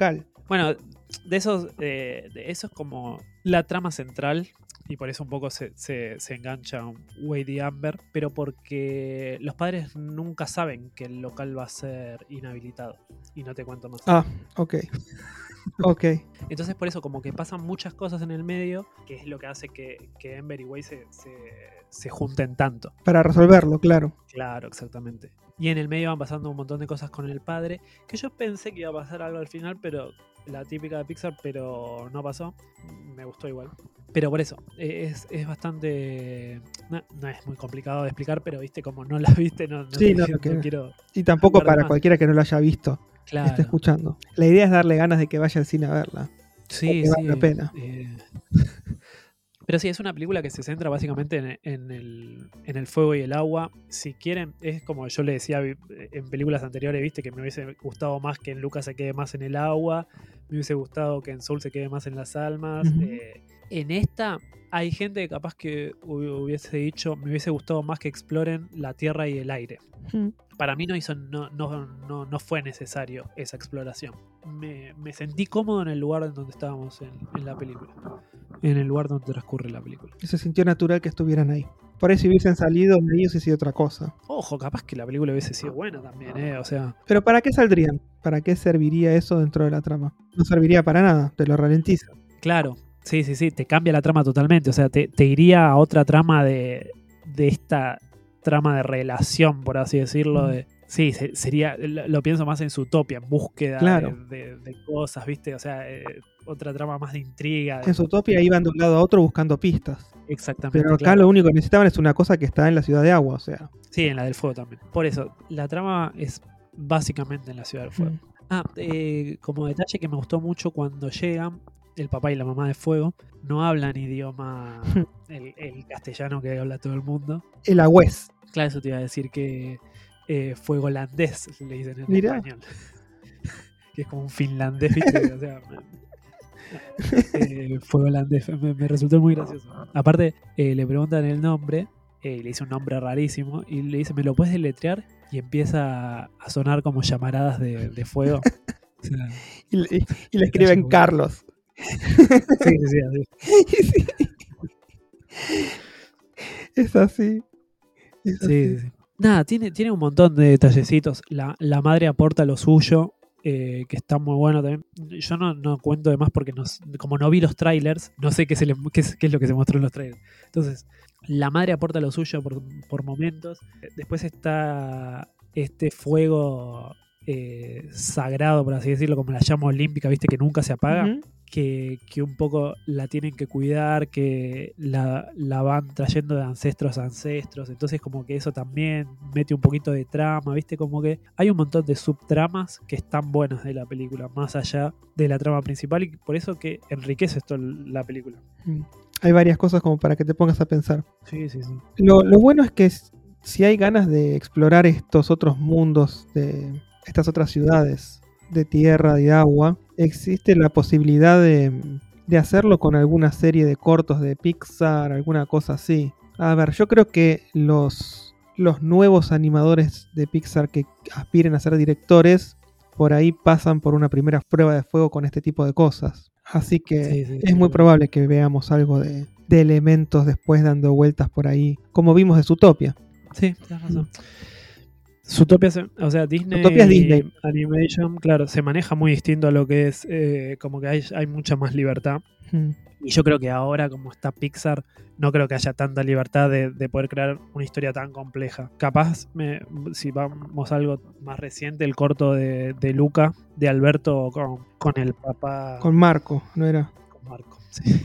Bueno, de esos, eh, de eso es como la trama central. Y por eso un poco se, se, se engancha Wade y Amber, pero porque los padres nunca saben que el local va a ser inhabilitado. Y no te cuento más. Ah, ok. Ok. Entonces por eso como que pasan muchas cosas en el medio, que es lo que hace que, que Amber y Wade se, se, se junten tanto. Para resolverlo, claro. Claro, exactamente. Y en el medio van pasando un montón de cosas con el padre, que yo pensé que iba a pasar algo al final, pero la típica de Pixar, pero no pasó. Me gustó igual. Pero por eso, es, es bastante... No, no es muy complicado de explicar, pero viste, como no la viste, no, no, Sí, te- no, no que- quiero... Y tampoco hablar de para más. cualquiera que no lo haya visto, que esté Claro. escuchando. La idea es darle ganas de que vaya al cine a verla. Sí, porque vale sí. la pena. eh, Pero sí, es una película que se centra básicamente en, en el, en el fuego y el agua. Si quieren, es como yo le decía en películas anteriores, viste, que me hubiese gustado más que en Luca se quede más en el agua, me hubiese gustado que en Soul se quede más en las almas. Ujú. Eh, en esta hay gente que capaz que hu- hubiese dicho, me hubiese gustado más que exploren la tierra y el aire. Mm. Para mí no hizo, no, no, no, no fue necesario esa exploración. Me, me sentí cómodo en el lugar en donde estábamos en, en la película. En el lugar donde transcurre la película. Y se sintió natural que estuvieran ahí. Por ahí si hubiesen salido de ahí hubiese sido otra cosa. Ojo, capaz que la película hubiese sido buena también, ¿eh? O sea, Pero ¿para qué saldrían? ¿Para qué serviría eso dentro de la trama? No serviría para nada, te lo ralentiza. claro, sí, sí, sí, te cambia la trama totalmente. O sea, te, te iría a otra trama de, de esta trama de relación, por así decirlo. De, sí, se- sería, lo, lo pienso más en Zootopia, en búsqueda Claro. de, de- de cosas, ¿viste? O sea, eh, otra trama más de intriga. de- En Zootopia iban de un lado a otro buscando pistas. Exactamente. Pero acá claro. lo único que necesitaban es una cosa que está en la ciudad de agua, o sea. Sí, en la del fuego también. Por eso, la trama es básicamente en la Ciudad del Fuego. Mm. Ah, eh, como detalle que me gustó mucho cuando llegan, el papá y la mamá de Fuego no hablan idioma, el, el castellano que habla todo el mundo. El agüez. Claro, eso te iba a decir que eh, fuego holandés le dicen en Mirá. español. Que es como un finlandés, ¿viste? O sea, me- eh, fuego holandés, me, me resultó muy gracioso. Aparte, eh, le preguntan el nombre, eh, y le dice un nombre rarísimo, y le dice, ¿me lo puedes deletrear? Y empieza a sonar como llamaradas de, de fuego. O sea, Y, le- y le escriben Detalle, Carlos. sí, sí, sí, así. Sí. Es así. Es Sí, así. sí, sí. Nada, tiene, tiene un montón de detallecitos. La, la madre aporta lo suyo, eh, que está muy bueno también. Yo no, no cuento de más porque no, como no vi los trailers, no sé qué, se le- qué, es, qué es lo que se mostró en los trailers. Entonces, la madre aporta lo suyo por, por momentos. Después está este fuego eh, sagrado, por así decirlo, como la llama olímpica, viste, que nunca se apaga. Ujú. Que, que un poco la tienen que cuidar, que la, la van trayendo de ancestros a ancestros, entonces como que eso también mete un poquito de trama, viste, como que hay un montón de subtramas que están buenas de la película, más allá de la trama principal, y por eso que enriquece esto la película. Mm. Hay varias cosas como para que te pongas a pensar. Sí, sí, sí. Lo, lo bueno es que s- si hay ganas de explorar estos otros mundos, de estas otras ciudades de tierra y agua, existe la posibilidad de, de hacerlo con alguna serie de cortos de Pixar, alguna cosa así. A ver, yo creo que los, los nuevos animadores de Pixar que aspiren a ser directores, por ahí pasan por una primera prueba de fuego con este tipo de cosas. Así que Sí, sí, es sí, muy claro. probable que veamos algo de, de elementos después dando vueltas por ahí, como vimos de Zootopia. Sí, tienes razón. Zootopia, se- o sea, Disney, Zootopia es Disney. Animation, claro, se maneja muy distinto a lo que es, eh, como que hay, hay mucha más libertad. Mm. Y yo creo que ahora, como está Pixar, no creo que haya tanta libertad de, de poder crear una historia tan compleja. Capaz, me- si vamos a algo más reciente, el corto de, de Luca, de Alberto con, con el papá, Con Marco, ¿no era? con Marco. Sí.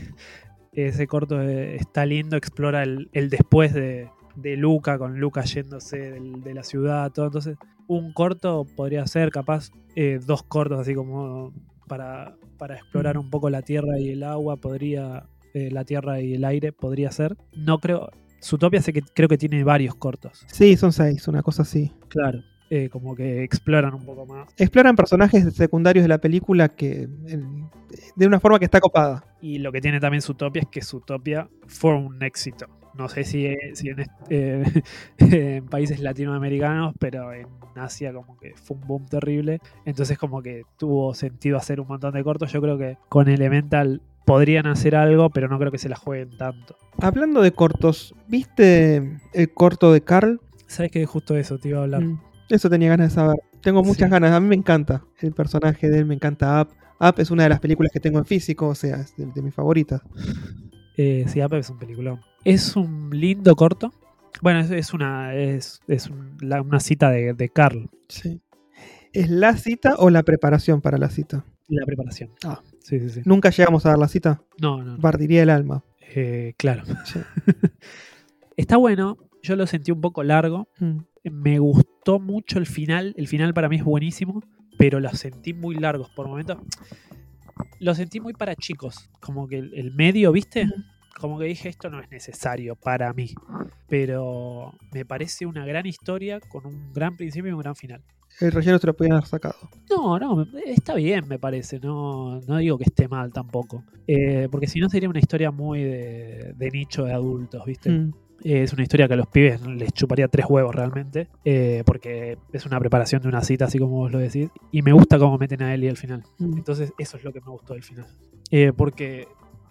Ese corto eh, está lindo, explora el, el después de, de Luca, con Luca yéndose del- de la ciudad, todo. Entonces, un corto podría ser, capaz, eh, dos cortos así como para, para explorar un poco la tierra y el agua, podría, eh, la tierra y el aire, podría ser. No creo, Zootopia sé que creo que tiene varios cortos. Sí, son seis, una cosa así. Claro. Eh, como que exploran un poco más. Exploran personajes secundarios de la película que en- de una forma que está copada. Y lo que tiene también Zootopia es que Zootopia fue un éxito. no sé si, si en, eh, en países latinoamericanos, pero en Asia como que fue un boom terrible. Entonces como que tuvo sentido hacer un montón de cortos. Yo creo que con Elemental podrían hacer algo, pero no creo que se la jueguen tanto. Hablando de cortos, ¿viste el corto de Carl? ¿Sabes qué? Justo eso te iba a hablar. Mm, eso tenía ganas de saber. Tengo muchas Sí. ganas. A mí me encanta el personaje de él, me encanta Up. Up es una de las películas que tengo en físico, o sea, es de, de mis favoritas. Eh, sí, Up es un peliculón. Es un lindo corto. Bueno, es, es una es, es un- la- una cita de, de Carl, Sí. ¿Es la cita o la preparación para la cita? la preparación. Ah. Sí, sí, sí. Nunca llegamos a dar la cita. No, no. no. Partiría el alma. Eh, claro. Sí. Está bueno. Yo lo sentí un poco largo. Mm. Me gustó mucho el final. El final para mí es buenísimo, pero los sentí muy largos por momentos. Lo sentí muy para chicos. Como que el, el medio, ¿viste? Ujú. Como que dije, esto no es necesario para mí. Pero me parece una gran historia con un gran principio y un gran final. El relleno se lo podían haber sacado. No, no, me- está bien, me parece. No, no digo que esté mal tampoco. Eh, porque si no sería una historia muy de, de nicho de adultos, ¿viste? Mm. Eh, es una historia que a los pibes les chuparía tres huevos realmente. eh, porque es una preparación de una cita, así como vos lo decís. Y me gusta cómo meten a Ellie al final. Mm. Entonces, eso es lo que me gustó del final. Eh, porque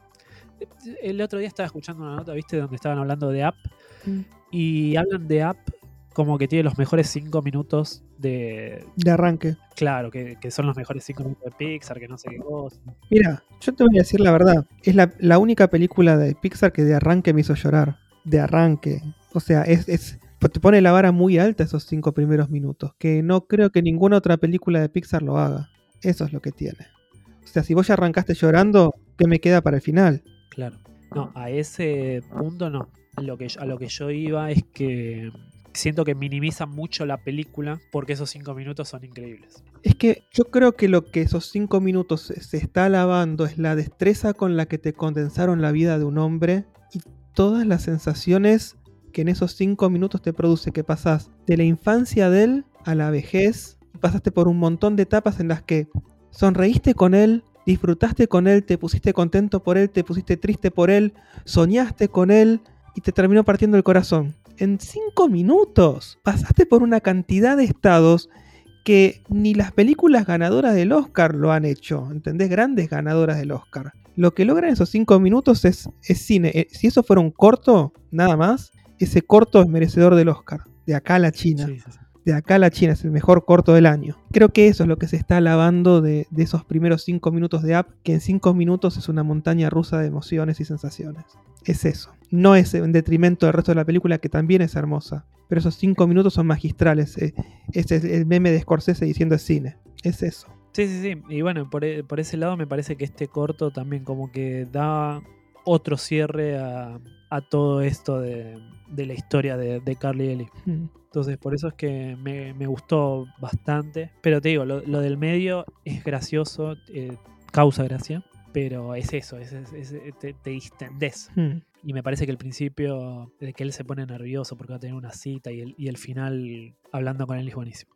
el otro día estaba escuchando una nota, ¿viste? Donde estaban hablando de App. Mm. Y hablan de App como que tiene los mejores cinco minutos de. De arranque. Claro, que, que son los mejores cinco minutos de Pixar, que no sé qué cosa. Mira, yo te voy a decir la verdad. Es la, la única película de Pixar que de arranque me hizo llorar. De arranque. O sea, es, es te pone la vara muy alta esos cinco primeros minutos. Que no creo que ninguna otra película de Pixar lo haga. Eso es lo que tiene. O sea, si vos ya arrancaste llorando, ¿qué me queda para el final? Claro. No, a ese punto no. A lo que, yo- a lo que yo iba es que siento que minimizan mucho la película porque esos cinco minutos son increíbles. Es que yo creo que lo que esos cinco minutos se, se está alabando es la destreza con la que te condensaron la vida de un hombre y todas las sensaciones que en esos cinco minutos te produce, que pasás de la infancia de él a la vejez, y pasaste por un montón de etapas en las que sonreíste con él, disfrutaste con él, te pusiste contento por él, te pusiste triste por él, soñaste con él y te terminó partiendo el corazón. En cinco minutos pasaste por una cantidad de estados que ni las películas ganadoras del Oscar lo han hecho, ¿entendés? Grandes ganadoras del Oscar. Lo que logran esos cinco minutos es, es cine. Eh, Si eso fuera un corto, nada más, ese corto es merecedor del Oscar. De acá a la China. Sí, sí, sí. De acá a la China es el mejor corto del año. Creo que eso es lo que se está alabando de, de esos primeros cinco minutos de Up, que en cinco minutos es una montaña rusa de emociones y sensaciones. Es eso. No es en detrimento del resto de la película, que también es hermosa. Pero esos cinco minutos son magistrales. Eh, ese es el meme de Scorsese diciendo es cine. Es eso. Sí, sí, sí. Y bueno, por, e- por ese lado me parece que este corto también como que da otro cierre a, a todo esto de, de la historia de, de Carl y Ellie. Mm. Entonces por eso es que me, me gustó bastante. Pero te digo, lo, lo del medio es gracioso, eh, causa gracia. Pero es eso, es, es- es- te, te distendés. Mm. Y me parece que el principio de que él se pone nervioso porque va a tener una cita y el, y el final hablando con él es buenísimo.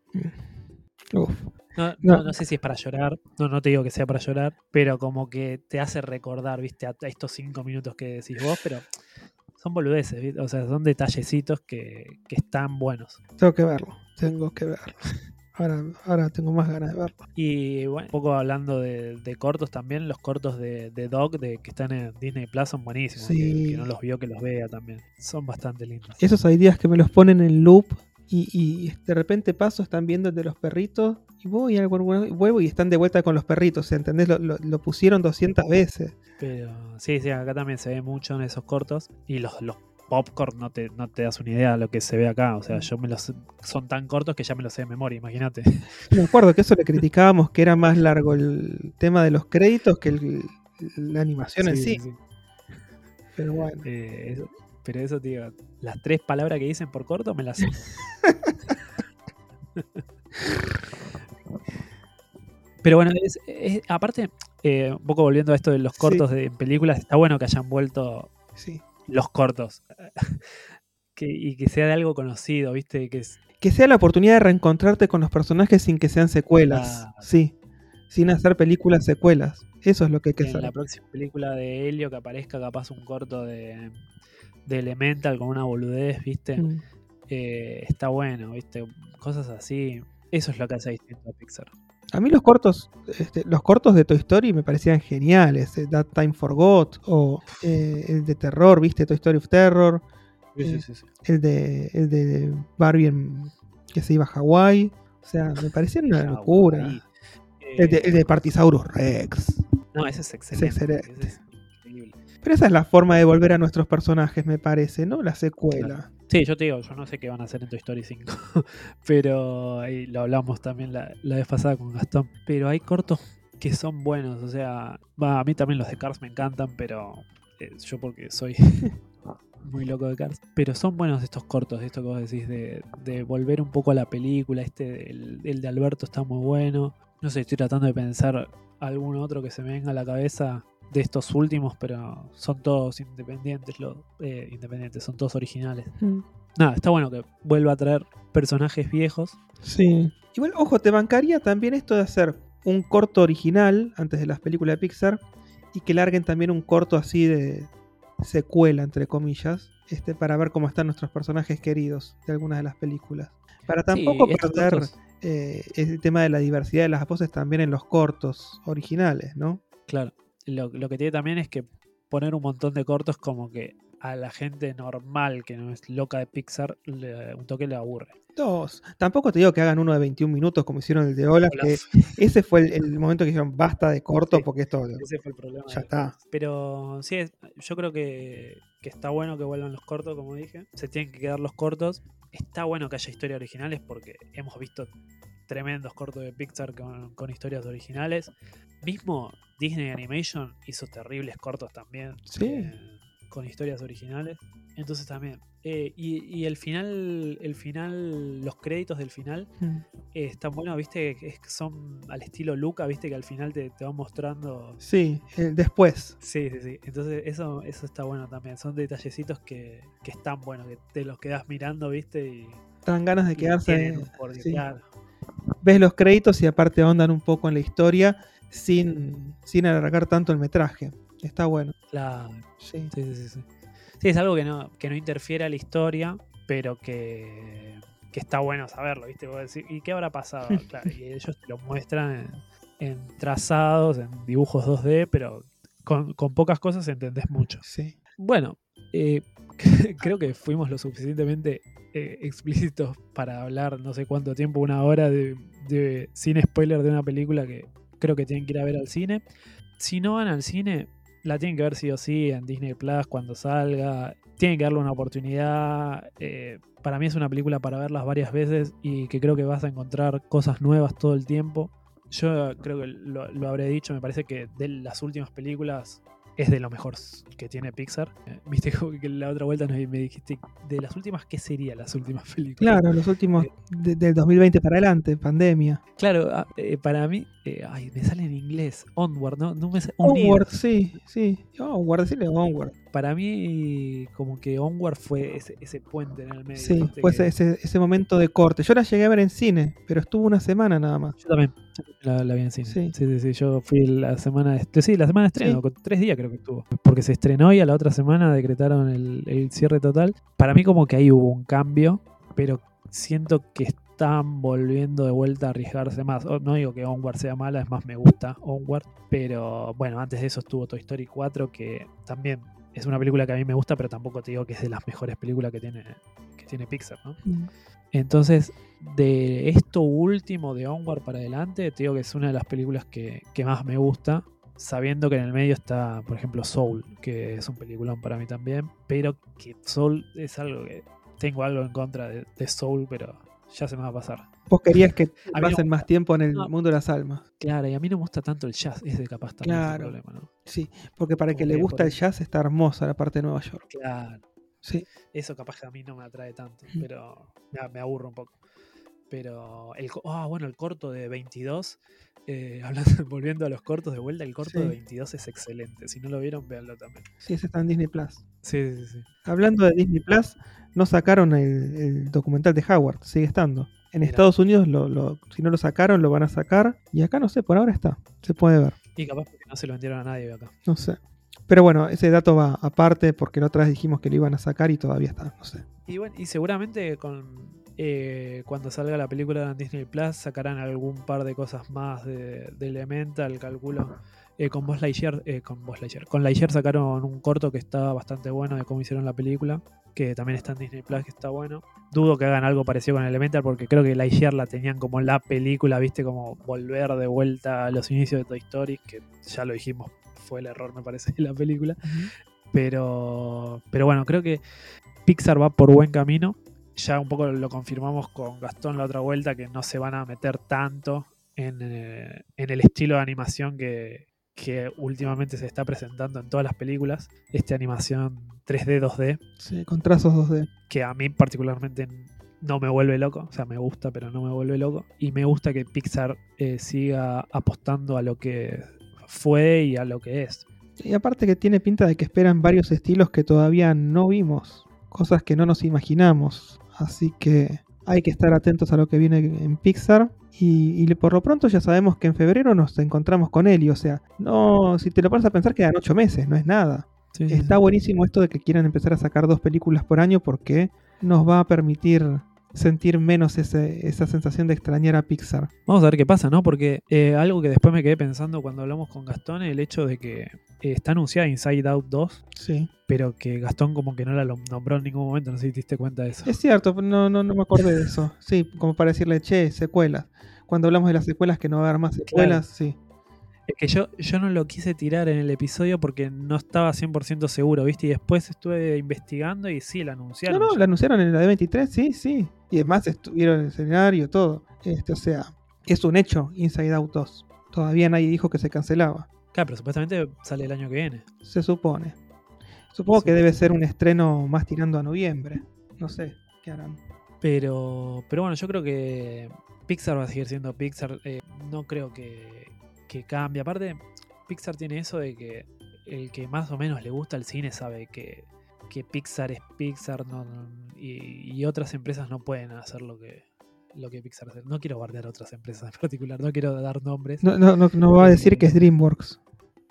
Uf. No, No. no, no sé si es para llorar, no, no te digo que sea para llorar, pero como que te hace recordar, viste, a, a estos cinco minutos que decís vos, pero son boludeces, ¿viste? O sea, son detallecitos que, que están buenos. Tengo que verlo. Tengo que verlo. Ahora, ahora tengo más ganas de verlo. Y bueno, un poco hablando de, de cortos también, los cortos de, de Dog de, que están en Disney Plus son buenísimos. Sí. Que, que no los vio, que los vea también. Son bastante lindos. Esos hay días que me los ponen en loop y, y de repente paso, están viendo el de los perritos y voy a vuelvo y están de vuelta con los perritos, ¿entendés? Lo, lo, lo pusieron doscientas veces. Pero sí, sí, acá también se ve mucho en esos cortos. Y los, los popcorn no te, no te das una idea de lo que se ve acá. O sea, yo me los son tan cortos que ya me los sé de memoria, imagínate. Me acuerdo que eso le criticábamos, que era más largo el tema de los créditos que el, la animación en sí. sí. Pero bueno. Eh, eso- pero eso, tío, las tres palabras que dicen por corto me las sé. Pero bueno, es, es- aparte, eh, un poco volviendo a esto de los cortos Sí. de en películas, está bueno que hayan vuelto Sí. los cortos. Que, y que sea de algo conocido, ¿viste? Que es, Que sea la oportunidad de reencontrarte con los personajes sin que sean secuelas. Claro. Sí. Sin hacer películas secuelas. Eso es lo que hay que En hacer. la próxima película de Helio que aparezca capaz un corto de, de Elemental con una boludez, ¿viste? Mm. Eh, está bueno, ¿viste? Cosas así. Eso es lo que hace distinto a Pixar. A mí los cortos, este, los cortos de Toy Story me parecían geniales. eh, That Time Forgot o eh, el de terror, ¿viste? Toy Story of Terror. Sí, eh, sí, sí, sí. El de el de Barbie en- que se iba a Hawái. O sea, me parecían una Ah, locura. ahí. El de, el Eh, de Partisaurus Rex. no, ese es excelente. excelente. Ese es increíble. Pero esa es la forma de volver a nuestros personajes, me parece, ¿no? La secuela. Sí, yo te digo, yo no sé qué van a hacer en Toy Story cinco, pero ahí lo hablamos también la, la vez pasada con Gastón. Pero hay cortos que son buenos, o sea, va, a mí también los de Cars me encantan, pero eh, yo porque soy muy loco de Cars. Pero son buenos estos cortos, esto que vos decís, de, de volver un poco a la película. Este, el, el de Alberto está muy bueno. No sé, estoy tratando de pensar algún otro que se me venga a la cabeza de estos últimos, pero son todos independientes, los, eh, independientes, son todos originales. Mm. Nada, está bueno que vuelva a traer personajes viejos. Sí. Igual, ojo, te bancaría también esto de hacer un corto original antes de las películas de Pixar y que larguen también un corto así de secuela, entre comillas, este, para ver cómo están nuestros personajes queridos de algunas de las películas. Para tampoco Sí, estos perder cortos, eh, el tema de la diversidad de las voces también en los cortos originales, ¿no? claro. Lo, lo que tiene también es que poner un montón de cortos como que a la gente normal que no es loca de Pixar le- un toque le aburre. Dos. Tampoco te digo que hagan uno de veintiún minutos como hicieron el de Olaf, que Olaf. ese fue el, el momento que dijeron basta de corto Sí, porque esto ese fue el problema. ya de los está. cortos. Pero sí, es- yo creo que, que está bueno que vuelvan los cortos, como dije. Se tienen que quedar los cortos. Está bueno que haya historias originales porque hemos visto tremendos cortos de Pixar con, con historias originales. Mismo Disney Animation hizo terribles cortos también. Sí. eh, con historias originales. Entonces también. eh, y, y el final, el final, los créditos del final Mm. eh, están buenos, viste, que es- son al estilo Luca, viste, que al final te, te van mostrando. Sí, el después. Sí, sí, sí. Entonces eso, eso está bueno también. Son detallecitos que, que están buenos, que te los quedas mirando, viste, y, Dan ganas de y quedarse. tienen un porqué, Sí. claro. Ves los créditos y aparte ahondan un poco en la historia sin, sin alargar tanto el metraje. Está bueno. Claro. Sí. Sí, sí, sí, sí. Sí, es algo que no, que no interfiere a la historia, pero que, que está bueno saberlo, ¿viste? Vos decís, ¿y qué habrá pasado? Claro, y ellos te lo muestran en, en trazados, en dibujos dos D, pero con, con pocas cosas entendés mucho. Sí. Bueno, eh, creo que fuimos lo suficientemente eh, explícitos para hablar no sé cuánto tiempo, una hora de, de sin spoiler de una película que creo que tienen que ir a ver al cine. Si no van al cine, la tienen que ver sí o sí en Disney Plus cuando salga. Tienen que darle una oportunidad. Eh, para mí es una película para verlas varias veces y que creo que vas a encontrar cosas nuevas todo el tiempo. Yo creo que lo, lo habré dicho, me parece que de las últimas películas es de lo mejor que tiene Pixar. Eh, Viste como que la otra vuelta nos- me dijiste, de las últimas, ¿qué serían las últimas películas? Claro, los últimos de- del dos mil veinte para adelante, pandemia. Claro, ah, eh, para mí, eh, ay, me sale en inglés, Onward, ¿no? no me sale- Onward, Unidos. sí, sí. Onward, decirle Onward. Para mí, como que Onward fue ese, ese puente en el medio. Sí, ¿viste? fue Que- ese, ese momento de corte. Yo la llegué a ver en cine, pero estuvo una semana nada más. Yo también, yo también la, la vi en cine. Sí. Sí. sí, sí, yo fui la semana de, sí, la semana de estreno, Sí. con tres días creo que estuvo. Porque se estrenó y a la otra semana decretaron el, el cierre total. Para mí como que ahí hubo un cambio, pero siento que están volviendo de vuelta a arriesgarse más. Oh, no digo que Onward sea mala, es más, me gusta Onward. Pero bueno, antes de eso estuvo Toy Story cuatro, que también es una película que a mí me gusta, pero tampoco te digo que es de las mejores películas que tiene, que tiene Pixar, ¿no? Entonces, de esto último de Onward para adelante, te digo que es una de las películas que, que más me gusta, sabiendo que en el medio está, por ejemplo, Soul, que es un peliculón para mí también, pero que Soul es algo que tengo algo en contra de, de Soul, pero ya se me va a pasar. Vos querías que A mí no pasen me más gusta. tiempo en el No. mundo de las almas. Claro, y a mí no me gusta tanto el jazz, ese capaz también Claro. es el problema, ¿no? Sí, porque para el que Como le que gusta por el eso. jazz está hermosa la parte de Nueva York. Claro, Sí. eso capaz que a mí no me atrae tanto, Mm. pero me, me aburro un poco. Pero, el, co- ah, bueno, el corto de veintidós, eh, hablando, volviendo a los cortos de vuelta, el corto Sí. de veintidós es excelente. Si no lo vieron, véanlo también. Sí, ese está en Disney Plus. Sí, sí, sí. Hablando de Disney Plus, no sacaron el, el documental de Howard, sigue estando. En Mira. Estados Unidos, lo, lo- si no lo sacaron, lo van a sacar. Y acá no sé, por ahora está. Se puede ver. Y capaz porque no se lo vendieron a nadie acá. No sé. Pero bueno, ese dato va aparte porque la otra vez dijimos que lo iban a sacar y todavía está, no sé. Y bueno, y seguramente con eh, cuando salga la película en Disney Plus sacarán algún par de cosas más de, de Elemental, calculo. Eh, con Buzz Lightyear, eh, con Buzz Lightyear. Con Lightyear sacaron un corto que está bastante bueno de cómo hicieron la película, que también está en Disney Plus, que está bueno. Dudo que hagan algo parecido con Elemental porque creo que Lightyear la tenían como la película, viste, como volver de vuelta a los inicios de Toy Story, que ya lo dijimos, fue el error me parece de la película. Uh-huh. Pero, pero bueno, creo que Pixar va por buen camino. Ya un poco lo confirmamos con Gastón la otra vuelta, que no se van a meter tanto en, eh, en el estilo de animación que, que últimamente se está presentando en todas las películas. Esta animación tres D, dos D. Sí, con trazos dos D. Que a mí particularmente no me vuelve loco. O sea, me gusta, pero no me vuelve loco. Y me gusta que Pixar eh, siga apostando a lo que fue y a lo que es. Y aparte que tiene pinta de que esperan varios estilos que todavía no vimos. Cosas que no nos imaginamos. Así que hay que estar atentos a lo que viene en Pixar. Y, y por lo pronto ya sabemos que en febrero nos encontramos con él. Y o sea, no, si te lo pones a pensar, quedan ocho meses, no es nada. Sí, Está sí. buenísimo esto de que quieran empezar a sacar dos películas por año porque nos va a permitir sentir menos ese, esa sensación de extrañar a Pixar. Vamos a ver qué pasa, ¿no? Porque eh, algo que después me quedé pensando cuando hablamos con Gastón, el hecho de que eh, está anunciada Inside Out dos, sí. pero que Gastón como que no la nombró en ningún momento, no sé si te diste cuenta de eso. Es cierto, no, no, no me acordé de eso. Sí, como para decirle, che, secuelas. Cuando hablamos de las secuelas, que no va a haber más secuelas, claro. Sí. Es que yo, yo no lo quise tirar en el episodio porque no estaba cien por ciento seguro, ¿viste? Y después estuve investigando y sí, la anunciaron. No, no, ya. la anunciaron en la D veintitrés, sí, sí. Y además estuvieron en el escenario, todo. Este, o sea, es un hecho, Inside Out dos. Todavía nadie dijo que se cancelaba. Claro, pero supuestamente sale el año que viene. Se supone. Supongo sí. que debe ser un estreno más tirando a noviembre. No sé, ¿qué harán? Pero, pero bueno, yo creo que Pixar va a seguir siendo Pixar. Eh, no creo que... que cambia. Aparte, Pixar tiene eso de que el que más o menos le gusta el cine sabe que, que Pixar es Pixar no, y, y otras empresas no pueden hacer lo que, lo que Pixar hace. No quiero bardear a otras empresas en particular, no quiero dar nombres. No, no, no, no va a decir que es DreamWorks.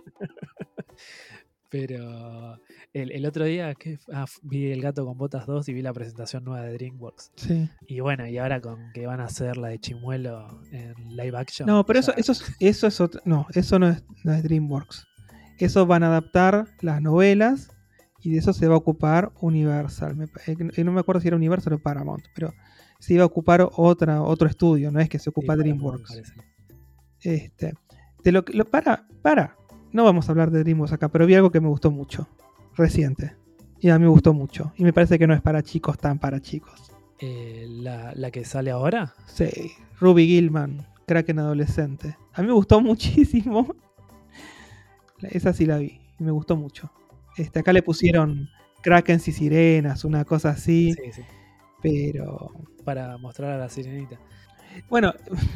Pero el, el otro día que, ah, vi El gato con botas dos y vi la presentación nueva de DreamWorks. Sí. Y bueno, y ahora con que van a hacer la de Chimuelo en live action. No, pero ya... eso, eso, eso es otro, no, eso no es, no es DreamWorks. Eso van a adaptar las novelas y de eso se va a ocupar Universal. Me, eh, no me acuerdo si era Universal o Paramount, pero se iba a ocupar otra, otro estudio, no es que se ocupa sí, DreamWorks. Este, de lo, lo para, para. No vamos a hablar de DreamWorks acá, pero vi algo que me gustó mucho. Reciente. Y a mí me gustó mucho. Y me parece que no es para chicos tan para chicos. Eh, ¿la, ¿La que sale ahora? Sí. Ruby Gillman, Kraken adolescente. A mí me gustó muchísimo. Esa sí la vi. Y me gustó mucho. Este, acá le pusieron Krakens y sirenas, una cosa así. Sí, sí. Pero... para mostrar a la sirenita. Bueno...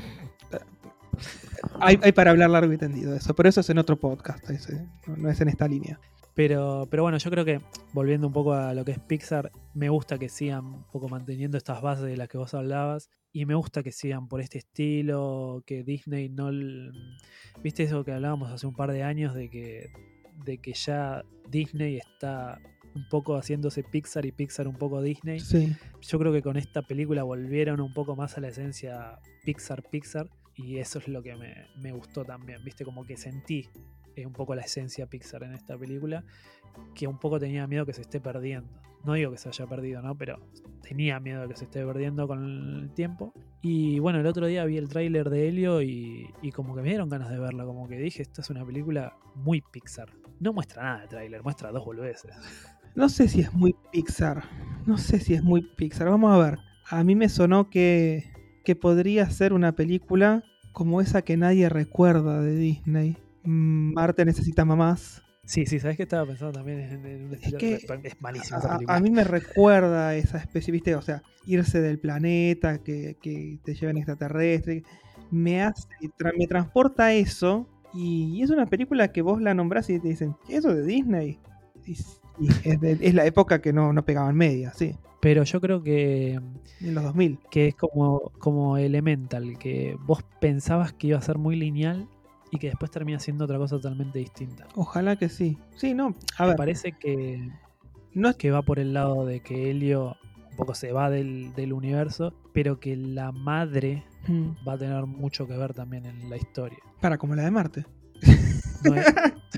Hay, hay para hablar largo y tendido de eso, pero eso es en otro podcast, ese, no, no es en esta línea. Pero, pero bueno, yo creo que, volviendo un poco a lo que es Pixar, me gusta que sigan un poco manteniendo estas bases de las que vos hablabas, y me gusta que sigan por este estilo, que Disney no... ¿Viste eso que hablábamos hace un par de años de que, de que ya Disney está un poco haciéndose Pixar y Pixar un poco Disney? Sí. Yo creo que con esta película volvieron un poco más a la esencia Pixar-Pixar. Y eso es lo que me, me gustó también, ¿viste? Como que sentí eh, un poco la esencia Pixar en esta película, que un poco tenía miedo que se esté perdiendo. No digo que se haya perdido, ¿no? Pero tenía miedo de que se esté perdiendo con el tiempo. Y bueno, el otro día vi el tráiler de Helio y, y como que me dieron ganas de verla. Como que dije, esta es una película muy Pixar. No muestra nada de tráiler, muestra dos boludeces. No sé si es muy Pixar. No sé si es muy Pixar. Vamos a ver. A mí me sonó que... que podría ser una película como esa que nadie recuerda de Disney. Marte necesita mamás. Sí, sí, ¿sabes qué estaba pensando también en, en un estilo? Es que es malísimo esa película. A, a mí me recuerda a esa especie, ¿viste? O sea, irse del planeta, que, que te lleven extraterrestre. Me hace, tra- me transporta a eso. Y, y es una película que vos la nombrás y te dicen, ¿eso de Disney? Y, y es, de, es la época que no, no pegaban medias, sí. Pero yo creo que... en los dos mil. Que es como, como Elemental, que vos pensabas que iba a ser muy lineal y que después termina siendo otra cosa totalmente distinta. Ojalá que sí. Sí, no, a Me ver. parece que, No es que va por el lado de que Helio un poco se va del, del universo, pero que la madre Mm, va a tener mucho que ver también en la historia. para, como la de Marte. No es-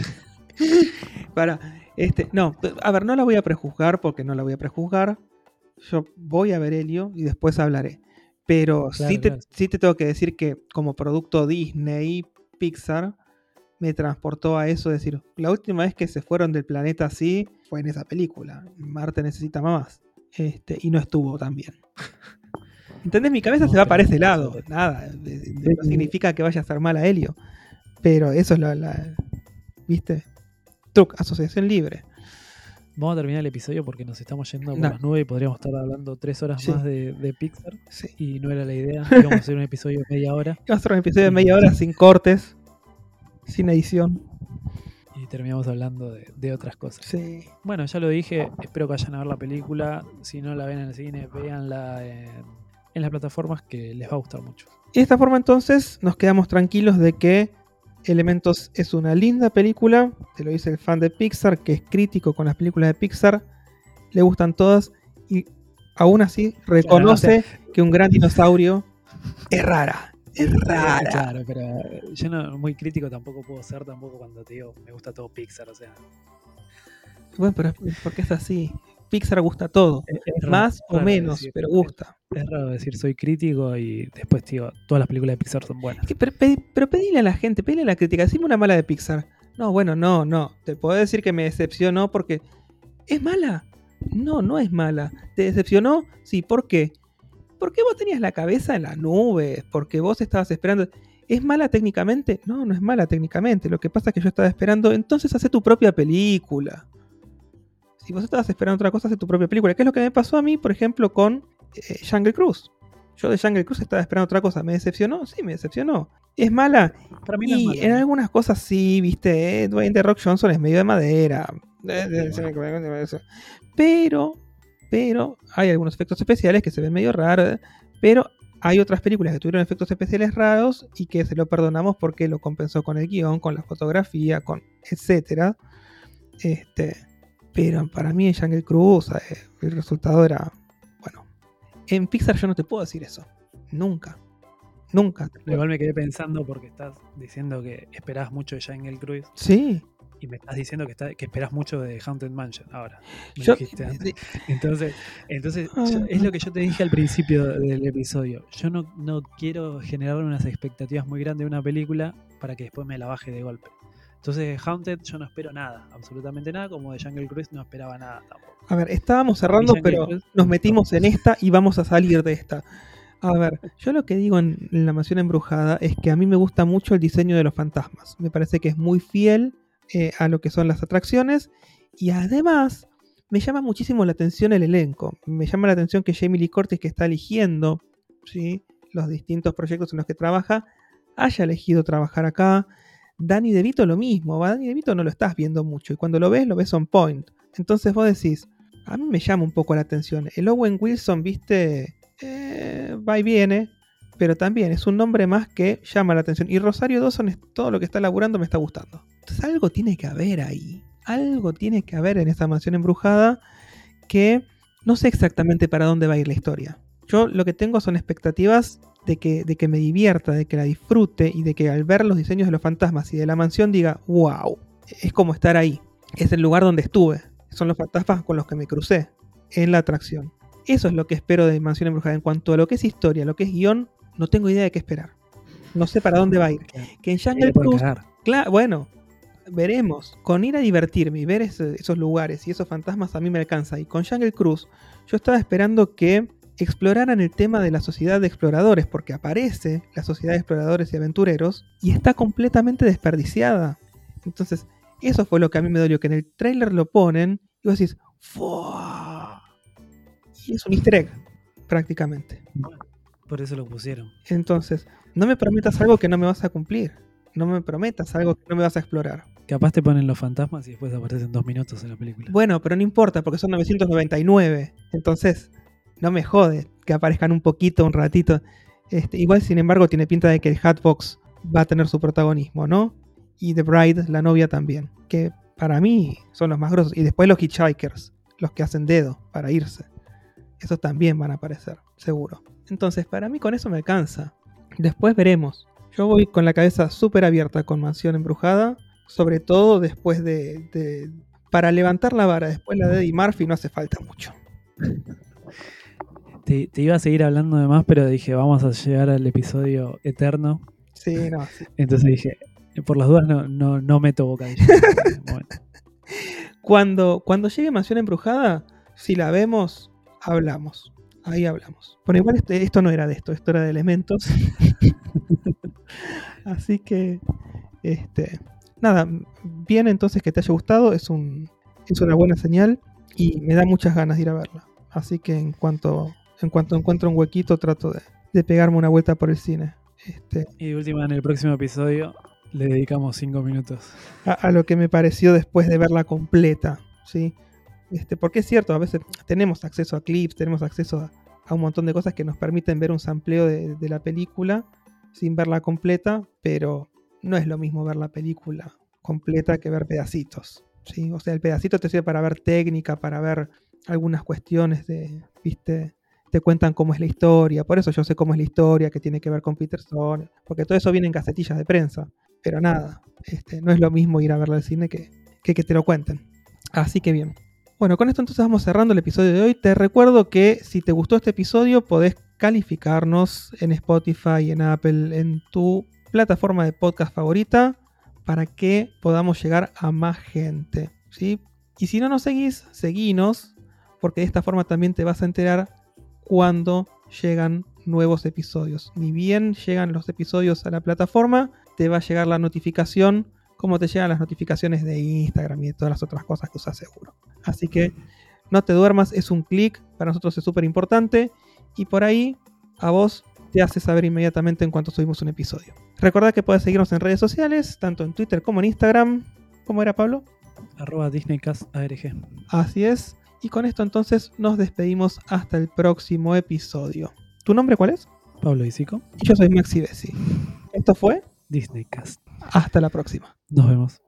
Para, este, no, a ver, no la voy a prejuzgar porque no la voy a prejuzgar. Yo voy a ver Helio y después hablaré. Pero Claro, sí, te, claro. sí te tengo que decir que como producto Disney, Pixar, me transportó a eso, decir, la última vez que se fueron del planeta así fue en esa película. Marte necesita más. Este, y no estuvo tan bien. ¿Entendés? Mi cabeza No, se va pero para ese por lado. suerte. Nada, de- de- no significa que vaya a estar mal a Helio. Pero eso es la, la- ¿viste? Truc, asociación libre. Vamos a terminar el episodio porque nos estamos yendo por No. las nubes y podríamos estar hablando tres horas Sí. más de, de Pixar. Sí. Y no era la idea. Íbamos a hacer un episodio de media hora Vamos a hacer un episodio de media hora sin cortes, sin edición. y terminamos hablando de, de otras cosas. Sí. Bueno, ya lo dije, espero que vayan a ver la película. Si no la ven en el cine, véanla en, en las plataformas que les va a gustar mucho. Y de esta forma entonces nos quedamos tranquilos de que Elementos es una linda película, te lo dice el fan de Pixar, que es crítico con las películas de Pixar, le gustan todas y aún así reconoce que un gran dinosaurio es rara, es rara. Claro, pero yo no muy crítico tampoco puedo ser, tampoco cuando te digo me gusta todo Pixar, o sea. Bueno, pero ¿por qué es así? Pixar gusta todo, Es, es raro, más o raro menos, decir, pero gusta. Es, es raro decir soy crítico y después digo todas las películas de Pixar son buenas. Es que, pero, pe- pero pedile a la gente, pedile a la crítica, decime una mala de Pixar. No, bueno, no, no. Te puedo decir que me decepcionó porque. ¿Es mala? No, no es mala. ¿Te decepcionó? Sí, ¿por qué? Porque vos tenías la cabeza en las nubes, porque vos estabas esperando. ¿Es mala técnicamente? No, no es mala técnicamente. Lo que pasa es que yo estaba esperando. Entonces hace tu propia película. Si vos estabas esperando otra cosa, hace tu propia película. ¿Qué es lo que me pasó a mí, por ejemplo, con eh, Jungle Cruise? Yo de Jungle Cruise estaba esperando otra cosa. ¿Me decepcionó? Sí, me decepcionó. ¿Es mala? Para mí no es Y mala, en ¿eh? algunas cosas sí, viste, eh, Dwayne The Rock Johnson es medio de madera. Pero, pero hay algunos efectos especiales que se ven medio raros. Pero hay otras películas que tuvieron efectos especiales raros y que se lo perdonamos porque lo compensó con el guión, con la fotografía, con etcétera. Este, pero para mí en Jungle Cruise eh, el resultado era, bueno, en Pixar yo no te puedo decir eso. Nunca. Nunca. Igual me quedé pensando porque estás diciendo que esperás mucho de Jungle Cruise Sí. y me estás diciendo que, está, que esperás mucho de Haunted Mansion ahora. Me Yo, dijiste antes. Entonces, entonces Ah. yo- es lo que yo te dije al principio del episodio. Yo no, no quiero generar unas expectativas muy grandes de una película para que después me la baje de golpe. Entonces de Haunted yo no espero nada, absolutamente nada, como de Jungle Cruise no esperaba nada tampoco. a ver, estábamos cerrando, Jungle pero Cruise nos me metimos gustó. en esta y vamos a salir de esta. A ver, yo lo que digo en, en La Mansión Embrujada es que a mí me gusta mucho el diseño de los fantasmas. Me parece que es muy fiel eh, a lo que son las atracciones y además me llama muchísimo la atención el elenco. Me llama la atención que Jamie Lee Curtis, que está eligiendo, ¿sí?, los distintos proyectos en los que trabaja, haya elegido trabajar acá. Danny DeVito lo mismo. A Danny DeVito no lo estás viendo mucho y cuando lo ves, lo ves on point. Entonces vos decís, a mí me llama un poco la atención. El Owen Wilson, viste, eh, va y viene, pero también es un nombre más que llama la atención. Y Rosario Dawson, es todo lo que está laburando me está gustando. Entonces algo tiene que haber ahí. Algo tiene que haber en esta Mansión Embrujada que no sé exactamente para dónde va a ir la historia. Yo lo que tengo son expectativas de que, de que me divierta, de que la disfrute y de que al ver los diseños de los fantasmas y de la mansión diga, wow, es como estar ahí. Es el lugar donde estuve. Son los fantasmas con los que me crucé en la atracción. Eso es lo que espero de Mansión Embrujada. En cuanto a lo que es historia, lo que es guión, no tengo idea de qué esperar. No sé para dónde va a ir. Que en Jungle Cruise, claro, bueno, veremos. Con ir a divertirme y ver ese, esos lugares y esos fantasmas a mí me alcanza. Y con Jungle Cruise, yo estaba esperando que exploraran el tema de la sociedad de exploradores, porque aparece la sociedad de exploradores y aventureros y está completamente desperdiciada. Entonces, eso fue lo que a mí me dolió, que en el tráiler lo ponen y vos decís, ¡fua! Y es un easter egg, prácticamente. Bueno, por eso lo pusieron. Entonces, no me prometas algo que no me vas a cumplir. No me prometas algo que no me vas a explorar. Capaz te ponen los fantasmas y después aparecen dos minutos en la película. Bueno, pero no importa, porque son novecientos noventa y nueve. Entonces, no me jode que aparezcan un poquito, un ratito. Este, igual, sin embargo, tiene pinta de que el Hatbox va a tener su protagonismo, ¿no? Y The Bride, la novia también, que para mí son los más grosos. Y después los Hitchhikers, los que hacen dedo para irse. Esos también van a aparecer, seguro. Entonces, para mí con eso me alcanza. Después veremos. Yo voy con la cabeza súper abierta con Mansión Embrujada, sobre todo después de, de... Para levantar la vara después la de Eddie Murphy no hace falta mucho. Te, te iba a seguir hablando de más, pero dije, vamos a llegar al episodio eterno. Sí, no, sí. Entonces dije, por las dudas no, no, no meto bocadillo. Bueno. Cuando, cuando llegue Mansión Embrujada, si la vemos, hablamos. Ahí hablamos. Bueno, igual este, esto no era de esto, esto era de Elementos. Así que, este, nada, bien entonces que te haya gustado, es, un, es una buena señal y me da muchas ganas de ir a verla. Así que en cuanto, en cuanto encuentro un huequito trato de, de pegarme una vuelta por el cine. Este, y de última, en el próximo episodio le dedicamos cinco minutos. A, a lo que me pareció después de verla completa, ¿sí? Este, porque es cierto, a veces tenemos acceso a clips, tenemos acceso a, a un montón de cosas que nos permiten ver un sampleo de, de la película sin verla completa, pero no es lo mismo ver la película completa que ver pedacitos, ¿sí? O sea, el pedacito te sirve para ver técnica, para ver algunas cuestiones de, ¿viste? Te cuentan cómo es la historia, por eso yo sé cómo es la historia, que tiene que ver con Peterson, porque todo eso viene en gacetillas de prensa, pero nada, este, no es lo mismo ir a verla al cine que, que que te lo cuenten. Así que bien. Bueno, con esto entonces vamos cerrando el episodio de hoy. Te recuerdo que si te gustó este episodio podés calificarnos en Spotify, en Apple, en tu plataforma de podcast favorita para que podamos llegar a más gente, ¿sí? Y si no nos seguís, seguinos, porque de esta forma también te vas a enterar cuando llegan nuevos episodios. Ni bien llegan los episodios a la plataforma, te va a llegar la notificación como te llegan las notificaciones de Instagram y de todas las otras cosas que usas seguro. Así que no te duermas, es un clic, para nosotros es súper importante y por ahí a vos te hace saber inmediatamente en cuanto subimos un episodio. Recordá que puedes seguirnos en redes sociales, tanto en Twitter como en Instagram. ¿Cómo era, Pablo? Arroba DisneyCastARG. Así es. Y con esto entonces nos despedimos hasta el próximo episodio. ¿Tu nombre cuál es? Pablo Isico. Y yo soy Maxi Bessi. Esto fue DisneyCast. Hasta la próxima. Nos vemos.